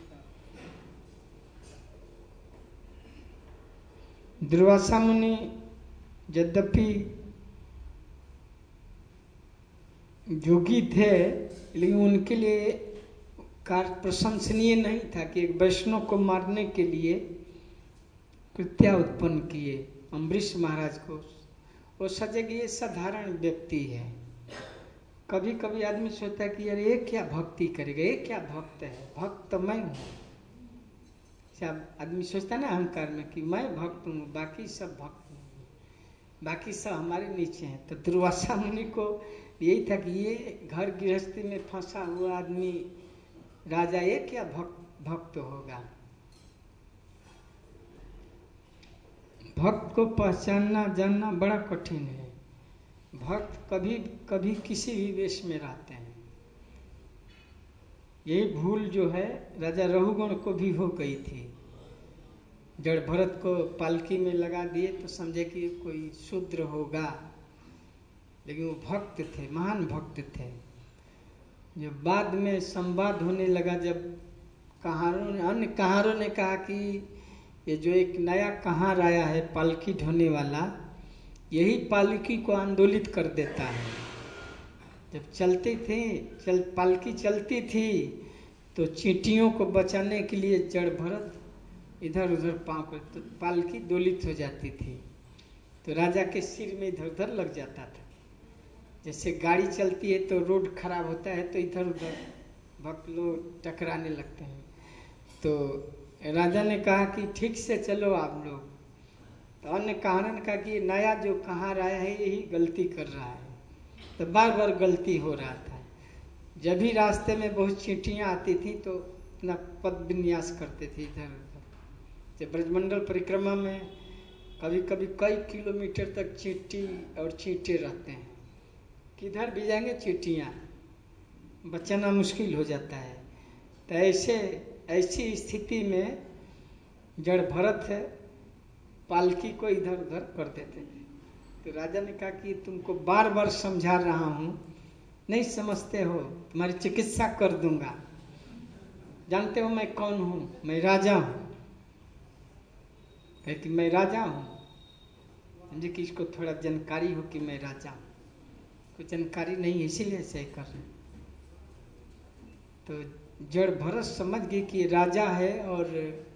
दुर्वासा मुनि यद्यपि योगी थे, लेकिन उनके लिए कार्य प्रशंसनीय नहीं था कि एक वैष्णव को मारने के लिए कृत्या उत्पन्न किए अम्बरीश महाराज को। वो सजे कि ये साधारण व्यक्ति है। कभी कभी आदमी सोचता है कि यार ये क्या भक्ति करेगा, ये क्या भक्त है, भक्त तो मैं हूँ। आदमी सोचता है ना अहंकार में कि मैं भक्त हूँ, बाकी सब भक्त नहीं, बाकी सब हमारे नीचे हैं। तो दुर्वासा मुनि को यही था कि ये घर गृहस्थी में फंसा हुआ आदमी राजा ये क्या भक्त होगा। भक्त को पहचानना जानना बड़ा कठिन है। भक्त कभी कभी किसी भी वेश में रहते हैं। यही भूल जो है राजा रघुगण को भी हो गई थी। जड़ भरत को पालकी में लगा दिए तो समझे कि कोई शूद्र होगा, लेकिन वो भक्त थे, महान भक्त थे। जब बाद में संवाद होने लगा, जब अन्य कहारों ने कहा कि ये जो एक नया कहार आया है पालकी ढोने वाला, यही पालकी को आंदोलित कर देता है। जब चलती थी पालकी चलती थी तो चींटियों को बचाने के लिए जड़ भरत इधर उधर पाँव कर तो पालकी दोलित हो जाती थी, तो राजा के सिर में इधर उधर लग जाता था। जैसे गाड़ी चलती है तो रोड खराब होता है तो इधर उधर भक्त लोग टकराने लगते हैं। तो राजा ने कहा कि ठीक से चलो आप लोग। तो अन्य कहारों ने कहा कि नया जो कहार आया है यही गलती कर रहा है। तो बार बार गलती हो रहा था। जब भी रास्ते में बहुत चींटियाँ आती थी तो अपना पद विन्यास करते थे इधर उधर। जब ब्रजमंडल परिक्रमा में कभी कभी कई किलोमीटर तक चींटी और चींटे रहते हैं, किधर भी जाएंगे चींटियाँ, बचाना मुश्किल हो जाता है। तो ऐसी स्थिति में जड़ भरत है पालकी को इधर उधर कर देते थे। तो राजा ने कहा कि तुमको बार बार समझा रहा हूँ, नहीं समझते हो, तुम्हारी चिकित्सा कर दूंगा। जानते हो मैं कौन हूँ? मैं राजा हूँ। कहे कि मैं राजा हूँ, समझे कि इसको थोड़ा जानकारी हो कि मैं राजा हूँ। कोई जानकारी नहीं है इसीलिए ऐसे ही कर रहे। तो जड़ भरत समझ गए कि राजा है। और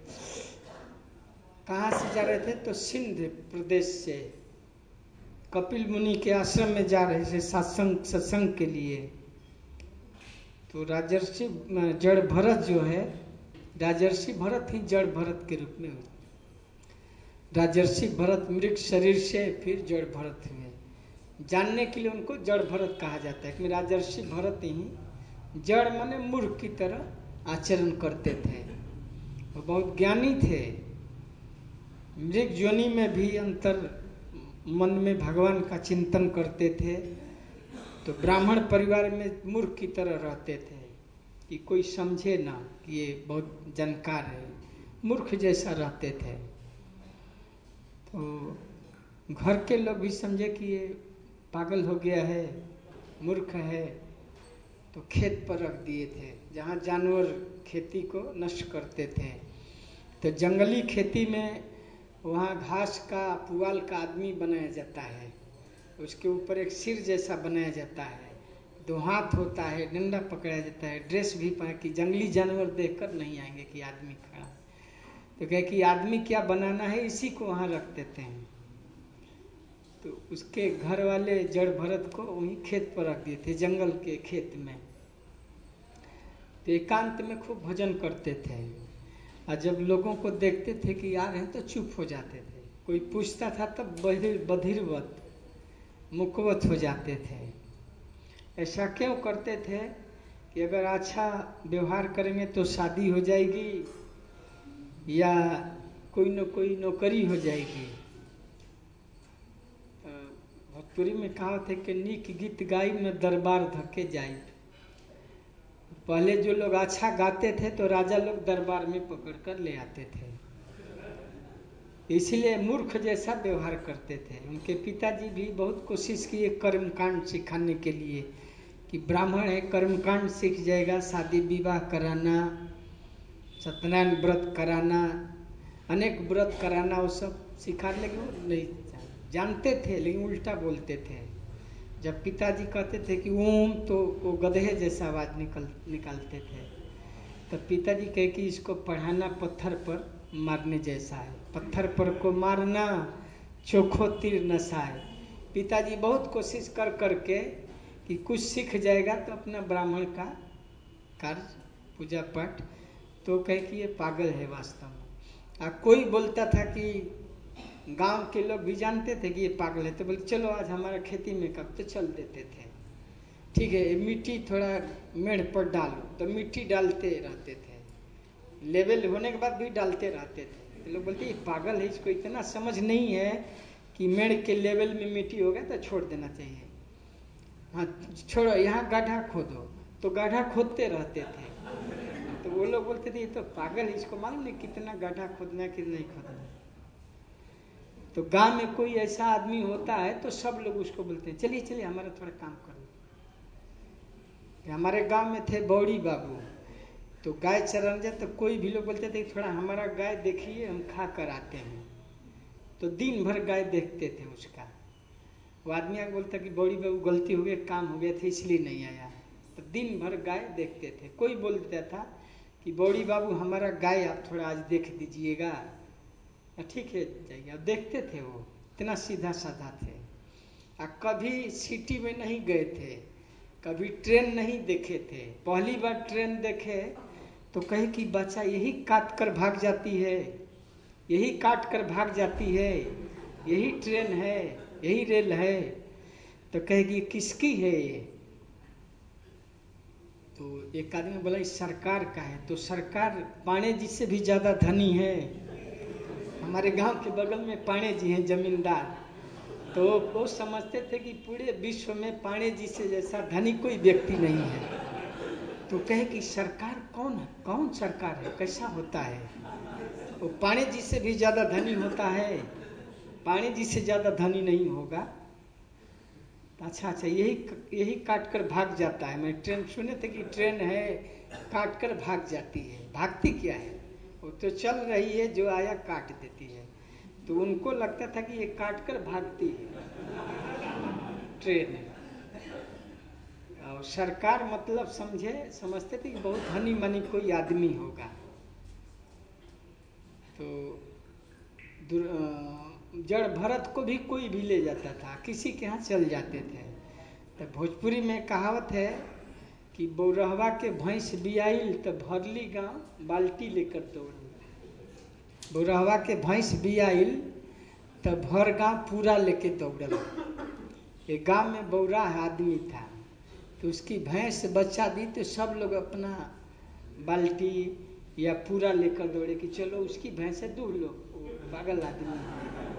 कहाँ से जा रहे थे? तो सिंध प्रदेश से कपिल मुनि के आश्रम में जा रहे थे सत्संग के लिए। तो राजर्षि जड़ भरत जो है, राजर्षि भरत ही जड़ भरत के रूप में हुए। राजर्षि भरत मृग शरीर से फिर जड़ भरत हुए। जानने के लिए उनको जड़ भरत कहा जाता है कि राजर्षि भरत ही जड़ माने मूर्ख की तरह आचरण करते थे। वो बहुत ज्ञानी थे। मृग योनि में भी अंतर मन में भगवान का चिंतन करते थे। तो ब्राह्मण परिवार में मूर्ख की तरह रहते थे कि कोई समझे ना कि ये बहुत जानकार है, मूर्ख जैसा रहते थे। तो घर के लोग भी समझे कि ये पागल हो गया है, मूर्ख है, तो खेत पर रख दिए थे जहाँ जानवर खेती को नष्ट करते थे। तो जंगली खेती में वहाँ घास का पुआल का आदमी बनाया जाता है, उसके ऊपर एक सिर जैसा बनाया जाता है, 2 हाथ होता है, डंडा पकड़ा जाता है, ड्रेस भी पहन कि जंगली जानवर देखकर नहीं आएंगे कि आदमी खड़ा। तो कहे कि आदमी क्या बनाना है, इसी को वहाँ रख देते हैं। तो उसके घर वाले जड़ भरत को वहीं खेत पर रख दिए थे, जंगल के खेत में। तो एकांत में खूब भजन करते थे। और जब लोगों को देखते थे कि आ रहे हैं तो चुप हो जाते थे। कोई पूछता था तब बधिरवत मुखवत हो जाते थे। ऐसा क्यों करते थे कि अगर अच्छा व्यवहार करेंगे तो शादी हो जाएगी या कोई न कोई नौकरी हो जाएगी। भोजपुरी में कहावत है कि नीक गीत गाई में दरबार धके जाई। पहले जो लोग अच्छा गाते थे तो राजा लोग दरबार में पकड़ कर ले आते थे, इसलिए मूर्ख जैसा व्यवहार करते थे। उनके पिताजी भी बहुत कोशिश किए कर्मकांड सिखाने के लिए कि ब्राह्मण है, कर्मकांड सीख जाएगा, शादी विवाह कराना, सत्यनारायण व्रत कराना, अनेक व्रत कराना, वो सब सिखा, लेकिन वो नहीं जानते थे, लेकिन उल्टा बोलते थे। जब पिताजी कहते थे कि ओम, तो वो गधे जैसा आवाज़ निकालते थे। तब पिताजी कहे कि इसको पढ़ाना पत्थर पर मारने जैसा है, पत्थर पर को मारना चोखो तीर नसाए। पिताजी बहुत कोशिश कर करके कि कुछ सीख जाएगा तो अपना ब्राह्मण का कार्य पूजा पाठ, तो कहे कि ये पागल है वास्तव में। कोई बोलता था कि गांव के लोग भी जानते थे कि ये पागल है, तो बोले चलो आज हमारा खेती में कब, तो चल देते थे। ठीक है, मिट्टी थोड़ा मेढ़ पर डालो, तो मिट्टी डालते रहते थे, लेवल होने के बाद भी डालते रहते थे। तो लोग बोलते ये पागल है, इसको इतना समझ नहीं है कि मेढ़ के लेवल में मिट्टी हो गया तो छोड़ देना चाहिए। हाँ छोड़ो, यहाँ गड्ढा खोदो, तो गड्ढा खोदते रहते थे। तो वो लोग बोलते थे ये तो पागल है, इसको मालूम नहीं कितना गड्ढा खोदना है कि नहीं खोदना। तो गांव में कोई ऐसा आदमी होता है तो सब लोग उसको बोलते हैं चलिए चलिए हमारा थोड़ा काम करो। हमारे गांव में थे बौड़ी बाबू, तो गाय चराने जाए तो कोई भी लोग बोलते थे थोड़ा हमारा गाय देखिए, हम खा कर आते हैं। तो दिन भर गाय देखते थे उसका। वो आदमी आगे बोलता कि बौड़ी बाबू गलती हो गई, काम हो गया था इसलिए नहीं आया। तो दिन भर गाय देखते थे। कोई बोल देता था कि बौड़ी बाबू हमारा गाय आप थोड़ा आज देख दीजिएगा, ठीक है जाइए। अब देखते थे, वो इतना सीधा साधा थे। कभी सिटी में नहीं गए थे, कभी ट्रेन नहीं देखे थे। पहली बार ट्रेन देखे तो कहे कि बच्चा यही काट कर भाग जाती है, यही काट कर भाग जाती है, यही ट्रेन है, यही रेल है। तो कहेगी किसकी है ये? तो एक आदमी बोला इस सरकार का है। तो सरकार पाणे जी से भी ज़्यादा धनी है। हमारे गांव के बगल में पाणे जी हैं जमींदार, तो वो समझते थे कि पूरे विश्व में पाणे जी से जैसा धनी कोई व्यक्ति नहीं है। तो कहे कि सरकार कौन है, कौन सरकार है, कैसा होता है? वो पाणे जी से भी ज़्यादा धनी होता है, पाणे जी से ज़्यादा धनी नहीं होगा। अच्छा अच्छा, यही काट कर भाग जाता है। मैं ट्रेन सुने थे कि ट्रेन है काट कर भाग जाती है, भागती क्या है, वो तो चल रही है, जो आया काट देती है। तो उनको लगता था कि ये काट कर भागती है ट्रेन। और सरकार मतलब समझते थे कि बहुत धनी मनी कोई आदमी होगा। तो जड़ भरत को भी कोई भी ले जाता था, किसी के यहाँ चल जाते थे। तो भोजपुरी में कहावत है कि बौरहवा के भैंस बियाइल तो भरली गांव बाल्टी लेकर दौड़ी। बौरहवा के भैंस बियाइल तो भर गांव पूरा लेके दौड़ल। एक गांव में बौरा आदमी था, तो उसकी भैंस बच्चा दी तो सब लोग अपना बाल्टी या पूरा लेकर दौड़े कि चलो उसकी भैंस है दूध लो। पागल आदमी।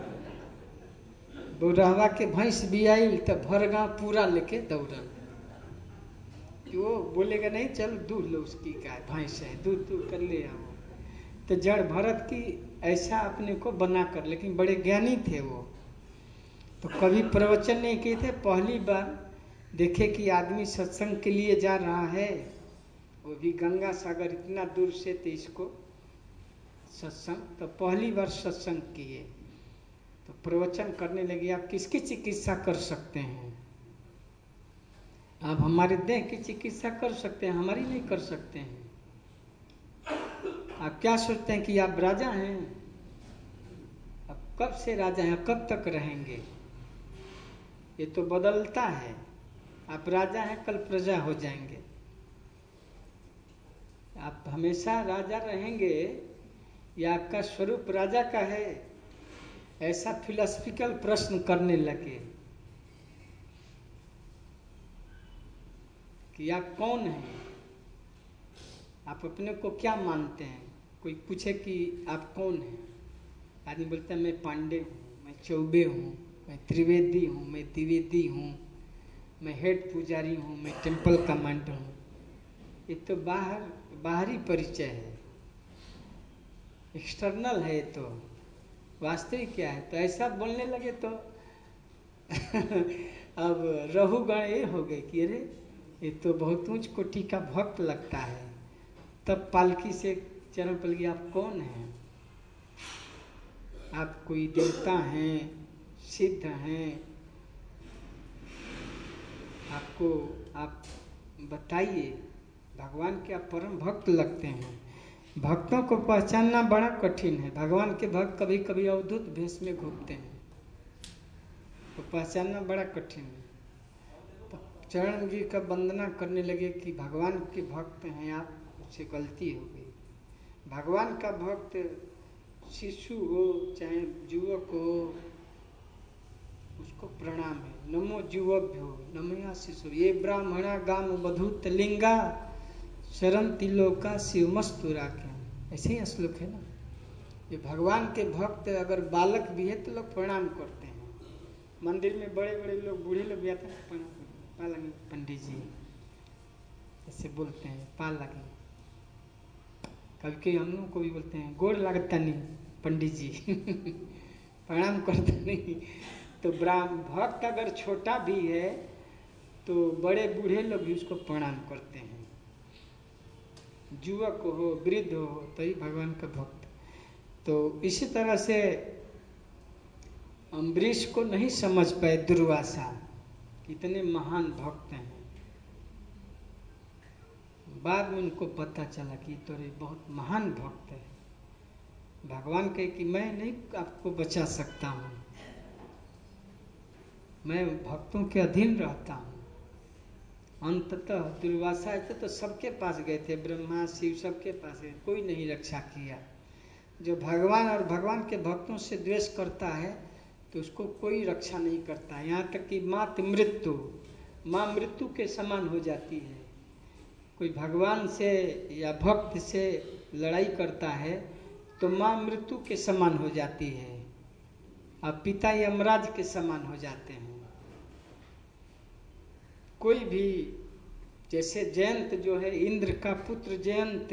बौरहवा के भैंस बियाइल तो भर गांव पूरा लेके दौड़ल। वो बोलेगा नहीं चलो दूध लो, उसकी गाय भैंस है, दूध कर ले आओ। तो जड़ भरत की ऐसा अपने को बना कर, लेकिन बड़े ज्ञानी थे वो। तो कभी प्रवचन नहीं किए थे। पहली बार देखे कि आदमी सत्संग के लिए जा रहा है, वो भी गंगा सागर इतना दूर से, तो इसको सत्संग, तो पहली बार सत्संग किए। तो प्रवचन करने लगे आप किसकी चिकित्सा कर सकते हैं? आप हमारे देह की चिकित्सा कर सकते हैं, हमारी नहीं कर सकते हैं। आप क्या सोचते हैं कि आप राजा हैं? आप कब से राजा हैं, कब तक रहेंगे? ये तो बदलता है। आप राजा हैं, कल प्रजा हो जाएंगे। आप हमेशा राजा रहेंगे या आपका स्वरूप राजा का है? ऐसा फिलोसफिकल प्रश्न करने लगे। कि आप कौन हैं, आप अपने को क्या मानते हैं। कोई पूछे कि आप कौन हैं, आदमी बोलता है मैं पांडे हूँ, मैं चौबे हूँ, मैं त्रिवेदी हूँ, मैं द्विवेदी हूँ, मैं हेड पुजारी हूँ, मैं टेम्पल कमांडर हूँ। ये तो बाहरी परिचय है, एक्सटर्नल है। ये तो वास्तविक क्या है। तो ऐसा बोलने लगे तो अब रहुगण ये हो गए कि अरे ये तो बहुत ऊंच कोटि का भक्त लगता है। तब पालकी से चरण पड़ गया, आप कौन हैं, आप कोई देवता हैं, सिद्ध हैं, आपको आप बताइए। भगवान के आप परम भक्त लगते हैं। भक्तों को पहचानना बड़ा कठिन है। भगवान के भक्त कभी कभी अवधूत भेष में घूमते हैं, तो पहचानना बड़ा कठिन है। तो चरण जी का वंदना करने लगे कि भगवान के भक्त हैं आप, उससे गलती हो गई। भगवान का भक्त शिशु हो चाहे युवक हो, उसको प्रणाम है। नमो युवभ्यो नमया शिशु ये ब्राह्मणा गाम बधूत लिंगा शरण तिलोका शिवमस्तु राख्या। ऐसे ही श्लोक है ना। ये भगवान के भक्त अगर बालक भी है तो लोग प्रणाम करते हैं। मंदिर में बड़े बड़े लोग, बूढ़े लोग भी आते हैं, प्रणाम पा लगे पंडित जी, ऐसे बोलते हैं, पा लगे। कभी हम लोग को भी बोलते हैं गोड़ लगता नहीं पंडित जी प्रणाम करता नहीं। तो ब्राह्मण भक्त अगर छोटा भी है तो बड़े बूढ़े लोग भी उसको प्रणाम करते हैं। युवक हो वृद्ध हो तो ही भगवान का भक्त। तो इसी तरह से अम्बरीश को नहीं समझ पाए दुर्वासा, इतने महान भक्त हैं। बाद में उनको पता चला कि तो रे बहुत महान भक्त है। भगवान कहे कि मैं नहीं आपको बचा सकता हूँ, मैं भक्तों के अधीन रहता हूँ। अंततः दुर्वासा ऐसे तो सबके पास गए थे, ब्रह्मा शिव सबके पास गए, कोई नहीं रक्षा किया। जो भगवान और भगवान के भक्तों से द्वेष करता है तो उसको कोई रक्षा नहीं करता। यहाँ तक कि मात मृत्यु, माँ मृत्यु के समान हो जाती है। कोई भगवान से या भक्त से लड़ाई करता है तो माँ मृत्यु के समान हो जाती है और पिता यमराज के समान हो जाते हैं। कोई भी, जैसे जयंत जो है इंद्र का पुत्र जयंत,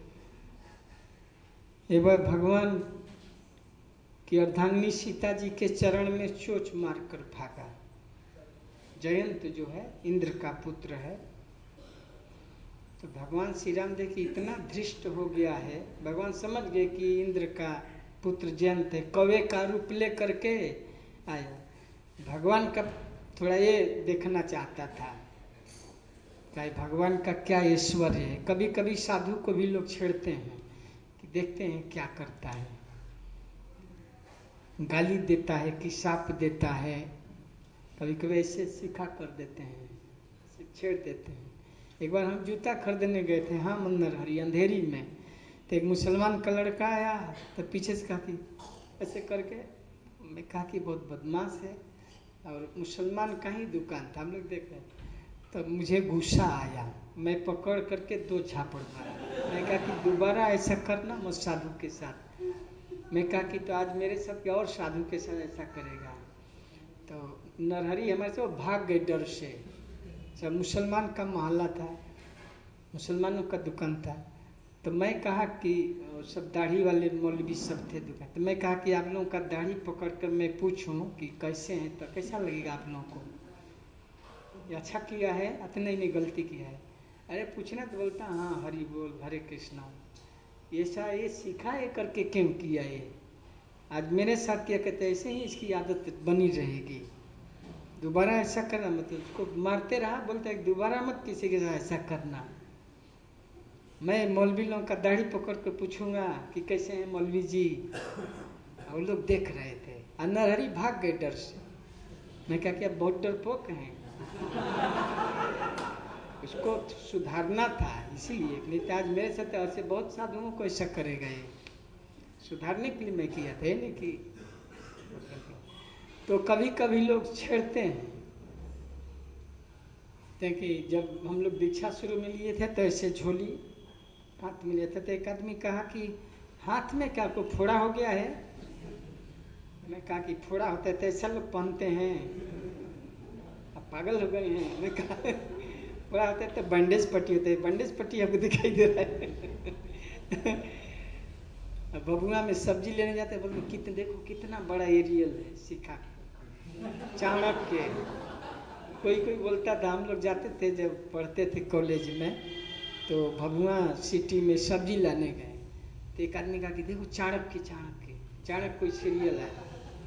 एक बार भगवान की अर्धांगिनी सीता जी के चरण में चोंच मारकर भागा। जयंत जो है इंद्र का पुत्र है। तो भगवान श्री राम देखिए इतना धृष्ट हो गया है, भगवान समझ गए कि इंद्र का पुत्र जयंत है, कौवे का रूप ले करके आया। भगवान का थोड़ा ये देखना चाहता था कि भगवान का क्या ऐश्वर्य है। कभी कभी साधु को भी लोग छेड़ते हैं कि देखते हैं क्या करता है, गाली देता है कि शाप देता है, कभी कभी ऐसे सिखा कर देते हैं, छेड़ देते हैं। एक बार हम जूता खरीदने गए थे, हाँ मंदिर हरी अंधेरी में, तो एक मुसलमान का लड़का आया तो पीछे से कहा कि ऐसे करके, मैं कहा कि बहुत बदमाश है, और मुसलमान का ही दुकान था, हम लोग देख रहे। तब मुझे गुस्सा आया, मैं पकड़ करके 2 झापड़ मारा। मैं कहा कि दोबारा ऐसा करना मत साधु के साथ। मैं कहा कि तो आज मेरे साथ क्या और साधु के साथ ऐसा करेगा। तो नरहरी हमारे से वो भाग गए डर से। सब मुसलमान का मोहल्ला था, मुसलमानों का दुकान था। तो मैं कहा कि सब दाढ़ी वाले मौलवी सब थे दुकान। तो मैं कहा कि आप लोगों का दाढ़ी पकड़ कर मैं पूछूं कि कैसे हैं, तो कैसा लगेगा आप लोगों को, ये अच्छा किया है इतना ही नहीं गलती किया है। अरे पूछना तो बोलता हाँ हरि बोल हरे कृष्णा, ऐसा ये सीखा है करके क्यों किया ये, आज मेरे साथ किया, कहते ऐसे ही इसकी आदत बनी रहेगी, दोबारा ऐसा करना। मतलब उसको मारते रहा, बोलता है दोबारा मत किसी के साथ ऐसा करना। मैं मौलवी लोगों का दाढ़ी पकड़ कर पूछूंगा कि कैसे हैं मौलवी जी, वो लोग देख रहे थे। नरहरी भाग गए डर से। मैं क्या क्या बहुत डरपोक हैं उसको सुधारना था, इसीलिए नहीं तो आज मेरे साथ ऐसे बहुत साधुओं को ऐसा करेगा, ये सुधारने के लिए मैं किया था, नहीं कि। तो कभी कभी लोग छेड़ते हैं, कि जब हम लोग दीक्षा शुरू में लिए थे तो ऐसे झोली हाथ में लिए थे, तो एक आदमी कहा कि हाथ में क्या कोई फोड़ा हो गया है? मैं कहा कि फोड़ा होता है तो ऐसा लोग पहनते हैं, अब पागल हो गए हैं। मैं कहा फोड़ा होता है तो बैंडेज पट्टी होता है, बैंडेज पट्टी आपको दिखाई दे रहा है। बबुआ में सब्जी लेने जाते हैं, बोलते कितने देखो कितना बड़ा एरियल है, सीखा चाणक्य। कोई बोलता था, हम लोग जाते थे जब पढ़ते थे कॉलेज में, तो भभुआ सिटी में सब्जी लाने गए तो एक आदमी कहा कि देखो चाणक्य चाणक्य कोई सीरियल है।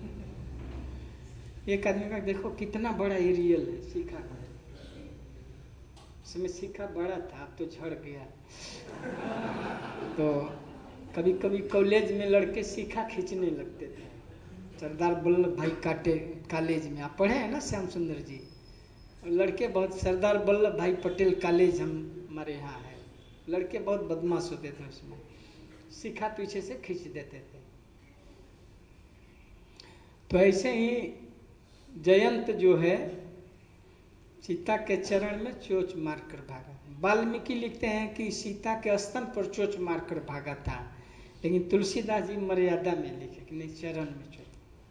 एक आदमी का देखो कितना बड़ा एरियल है, सीखा का। उसमें सीखा बड़ा था, अब तो झड़ गया। तो कभी कभी कॉलेज में लड़के सीखा खींचने लगते थे। सरदार वल्लभ भाई कॉलेज में आप पढ़े हैं ना, श्याम सुंदर जी, और लड़के बहुत, सरदार वल्लभ भाई पटेल कॉलेज हमारे यहाँ है, लड़के बहुत बदमाश होते थे, उसमें सीखा पीछे से खींच देते थे। तो ऐसे ही जयंत जो है सीता के चरण में चोच मारकर भागा। वाल्मीकि लिखते हैं कि सीता के स्तन पर चोच मारकर भागा था, लेकिन तुलसीदास जी मर्यादा में लिखे कि नहीं, चरण में चोच।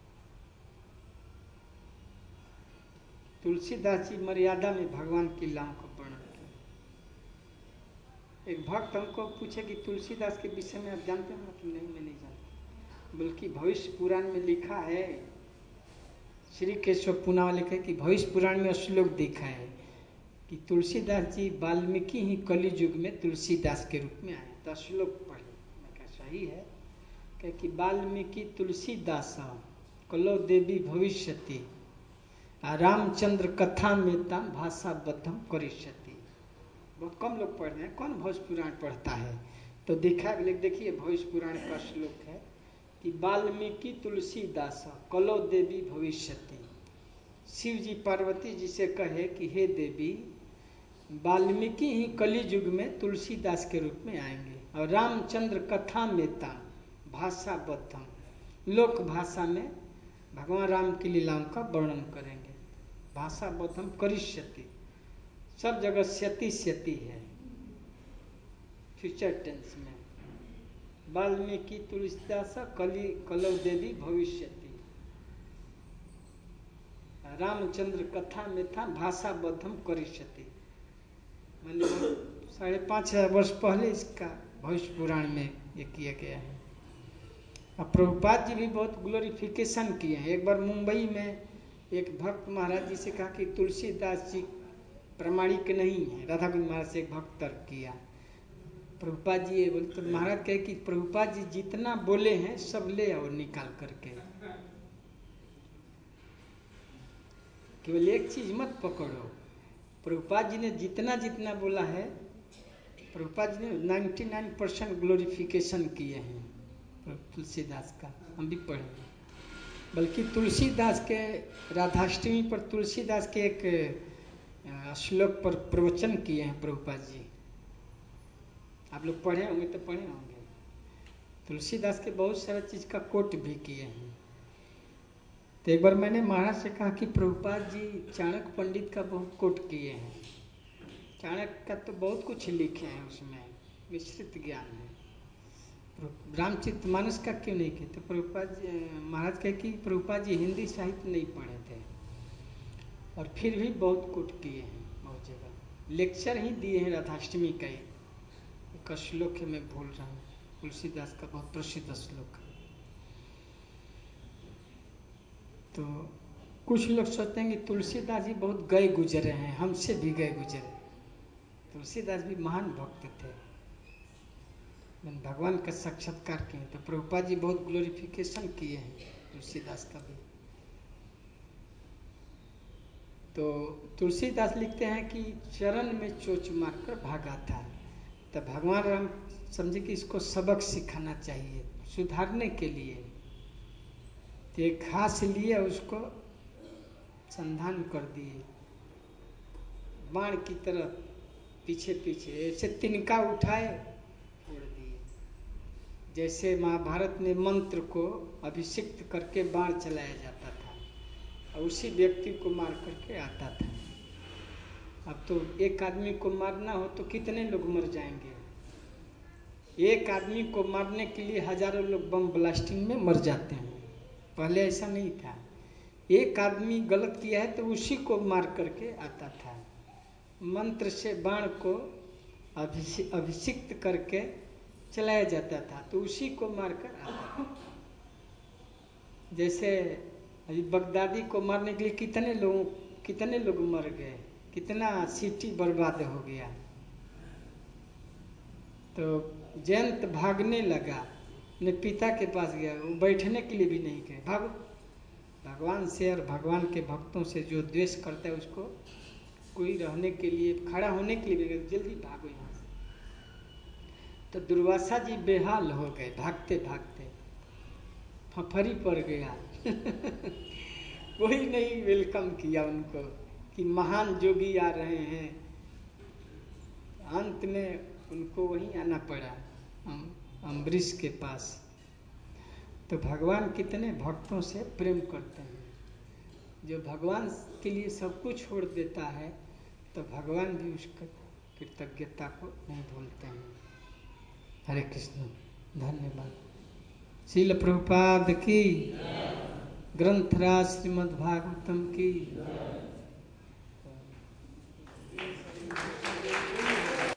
तुलसीदास जी मर्यादा में भगवान की लीलाओं को वर्णन किया। एक भक्त हमको पूछे कि तुलसीदास के विषय में आप जानते हैं? कि नहीं, मैं नहीं जानता। बल्कि भविष्य पुराण में लिखा है, श्री केशव पूना लिखे कि भविष्य पुराण में श्लोक देखा है कि तुलसीदास जी वाल्मीकि ही कलि युग में तुलसीदास के रूप में आए। तो श्लोक पढ़े, मैं कहा सही है, कि वाल्मीकि तुलसीदास कलो देवी भविष्यति रामचंद्र कथा में ताम भाषाबद्धम करिष्यति। बहुत कम लोग पढ़ रहे हैं, कौन भविष्य पुराण पढ़ता है? तो देखा, देखिए भविष्य पुराण का श्लोक है कि वाल्मीकि तुलसीदास कलो देवी भविष्यति। शिव जी पार्वती जी से कहे कि हे देवी, वाल्मीकि ही कलि युग में तुलसीदास के रूप में आएंगे, और रामचंद्र कथा में ताम भाषाबद्धम, लोक भाषा में भगवान राम की लीलाओं का वर्णन करेंगे। भाषाबद्धम करिष्यति, सब जगह स्यति है फ्यूचर टेंस में। वाल्मीकि तुलसीदास कलौ देवी भविष्यति, रामचंद्र कथा में था भाषाबद्धम करिष्यति। मतलब 5,500 वर्ष पहले इसका भविष्य पुराण में ये किया गया है। अब प्रभुपाद जी भी बहुत ग्लोरिफिकेशन किए हैं। एक बार मुंबई में एक भक्त महाराज जी से कहा कि तुलसीदास जी प्रमाणिक नहीं है। राधा गोविंद महाराज से एक भक्त तर्क किया, प्रभुपाद जी ये बोले, तो महाराज कहे कि प्रभुपाद जी जितना बोले हैं सब ले आओ निकाल करके, केवल एक चीज मत पकड़ो। प्रभुपाद जी ने जितना बोला है, प्रभुपाद जी ने 99% ग्लोरिफिकेशन किए हैं तुलसीदास का, हम भी पढ़ेंगे। बल्कि तुलसीदास के राधाष्टमी पर तुलसीदास के एक श्लोक पर प्रवचन किए हैं प्रभुपाद जी, आप लोग पढ़े होंगे तो पढ़े होंगे। तुलसीदास के बहुत सारा चीज़ का कोट भी किए हैं। तो एक बार मैंने महाराज से कहा कि प्रभुपाद जी चाणक्य पंडित का बहुत कोट किए हैं, चाणक्य का तो बहुत कुछ लिखे हैं, उसमें विस्तृत ज्ञान है। रामचरितमानस का क्यों नहीं किए? तो प्रभुपाद जी महाराज कहे कि प्रभुपाद जी हिंदी साहित्य नहीं पढ़े थे, और फिर भी बहुत कोट किए हैं, बहुत जगह लेक्चर ही दिए हैं। राधाष्टमी का एक श्लोक है, मैं भूल रहा हूँ, तुलसीदास का बहुत प्रसिद्ध श्लोक है। तो कुछ लोग सोचते हैं कि तुलसीदास जी बहुत गए गुजरे हैं, हमसे भी गए गुजरे। तुलसीदास भी महान भक्त थे, भगवान का साक्षात्कार किए। तो प्रभुपाद जी बहुत ग्लोरिफिकेशन किए हैं तुलसीदास का भी। तो तुलसीदास लिखते हैं कि चरण में चोच मारकर भागा था। तो भगवान राम समझे कि इसको सबक सिखाना चाहिए सुधारने के लिए, तो एक घास लिए उसको संधान कर दिए, बाण की तरह पीछे पीछे ऐसे तिनका उठाए फोड़ दिए। जैसे महाभारत में मंत्र को अभिषिक्त करके बाण चलाया जाता था, और उसी व्यक्ति को मार करके आता था। अब तो एक आदमी को मारना हो तो कितने लोग मर जाएंगे। एक आदमी को मारने के लिए हजारों लोग बम ब्लास्टिंग में मर जाते हैं। पहले ऐसा नहीं था। एक आदमी गलत किया है तो उसी को मार करके आता था। मंत्र से बाण को अभिषिक्त करके चलाया जाता था तो उसी को मारकर आता था। जैसे अभी बगदादी को मारने के लिए कितने लोग मर गए, कितना सिटी बर्बाद हो गया। तो जयंत भागने लगा, अपने पिता के पास गया, वो बैठने के लिए भी नहीं गए। भागो, भगवान से और भगवान के भक्तों से जो द्वेष करता है उसको कोई रहने के लिए, खड़ा होने के लिए भी जल्दी भागो यहाँ से। तो दुर्वासा जी बेहाल हो गए, भागते भागते फफरी पड़ गया। कोई नहीं वेलकम किया उनको कि महान जोगी आ रहे हैं। अंत में उनको वहीं आना पड़ा अम्बरीश के पास। तो भगवान कितने भक्तों से प्रेम करते हैं। जो भगवान के लिए सब कुछ छोड़ देता है तो भगवान भी उसका कृतज्ञता को नहीं भूलते हैं। हरे कृष्ण, धन्यवाद। श्रील प्रभुपाद की, ग्रंथराज श्रीमद् भागवतम की।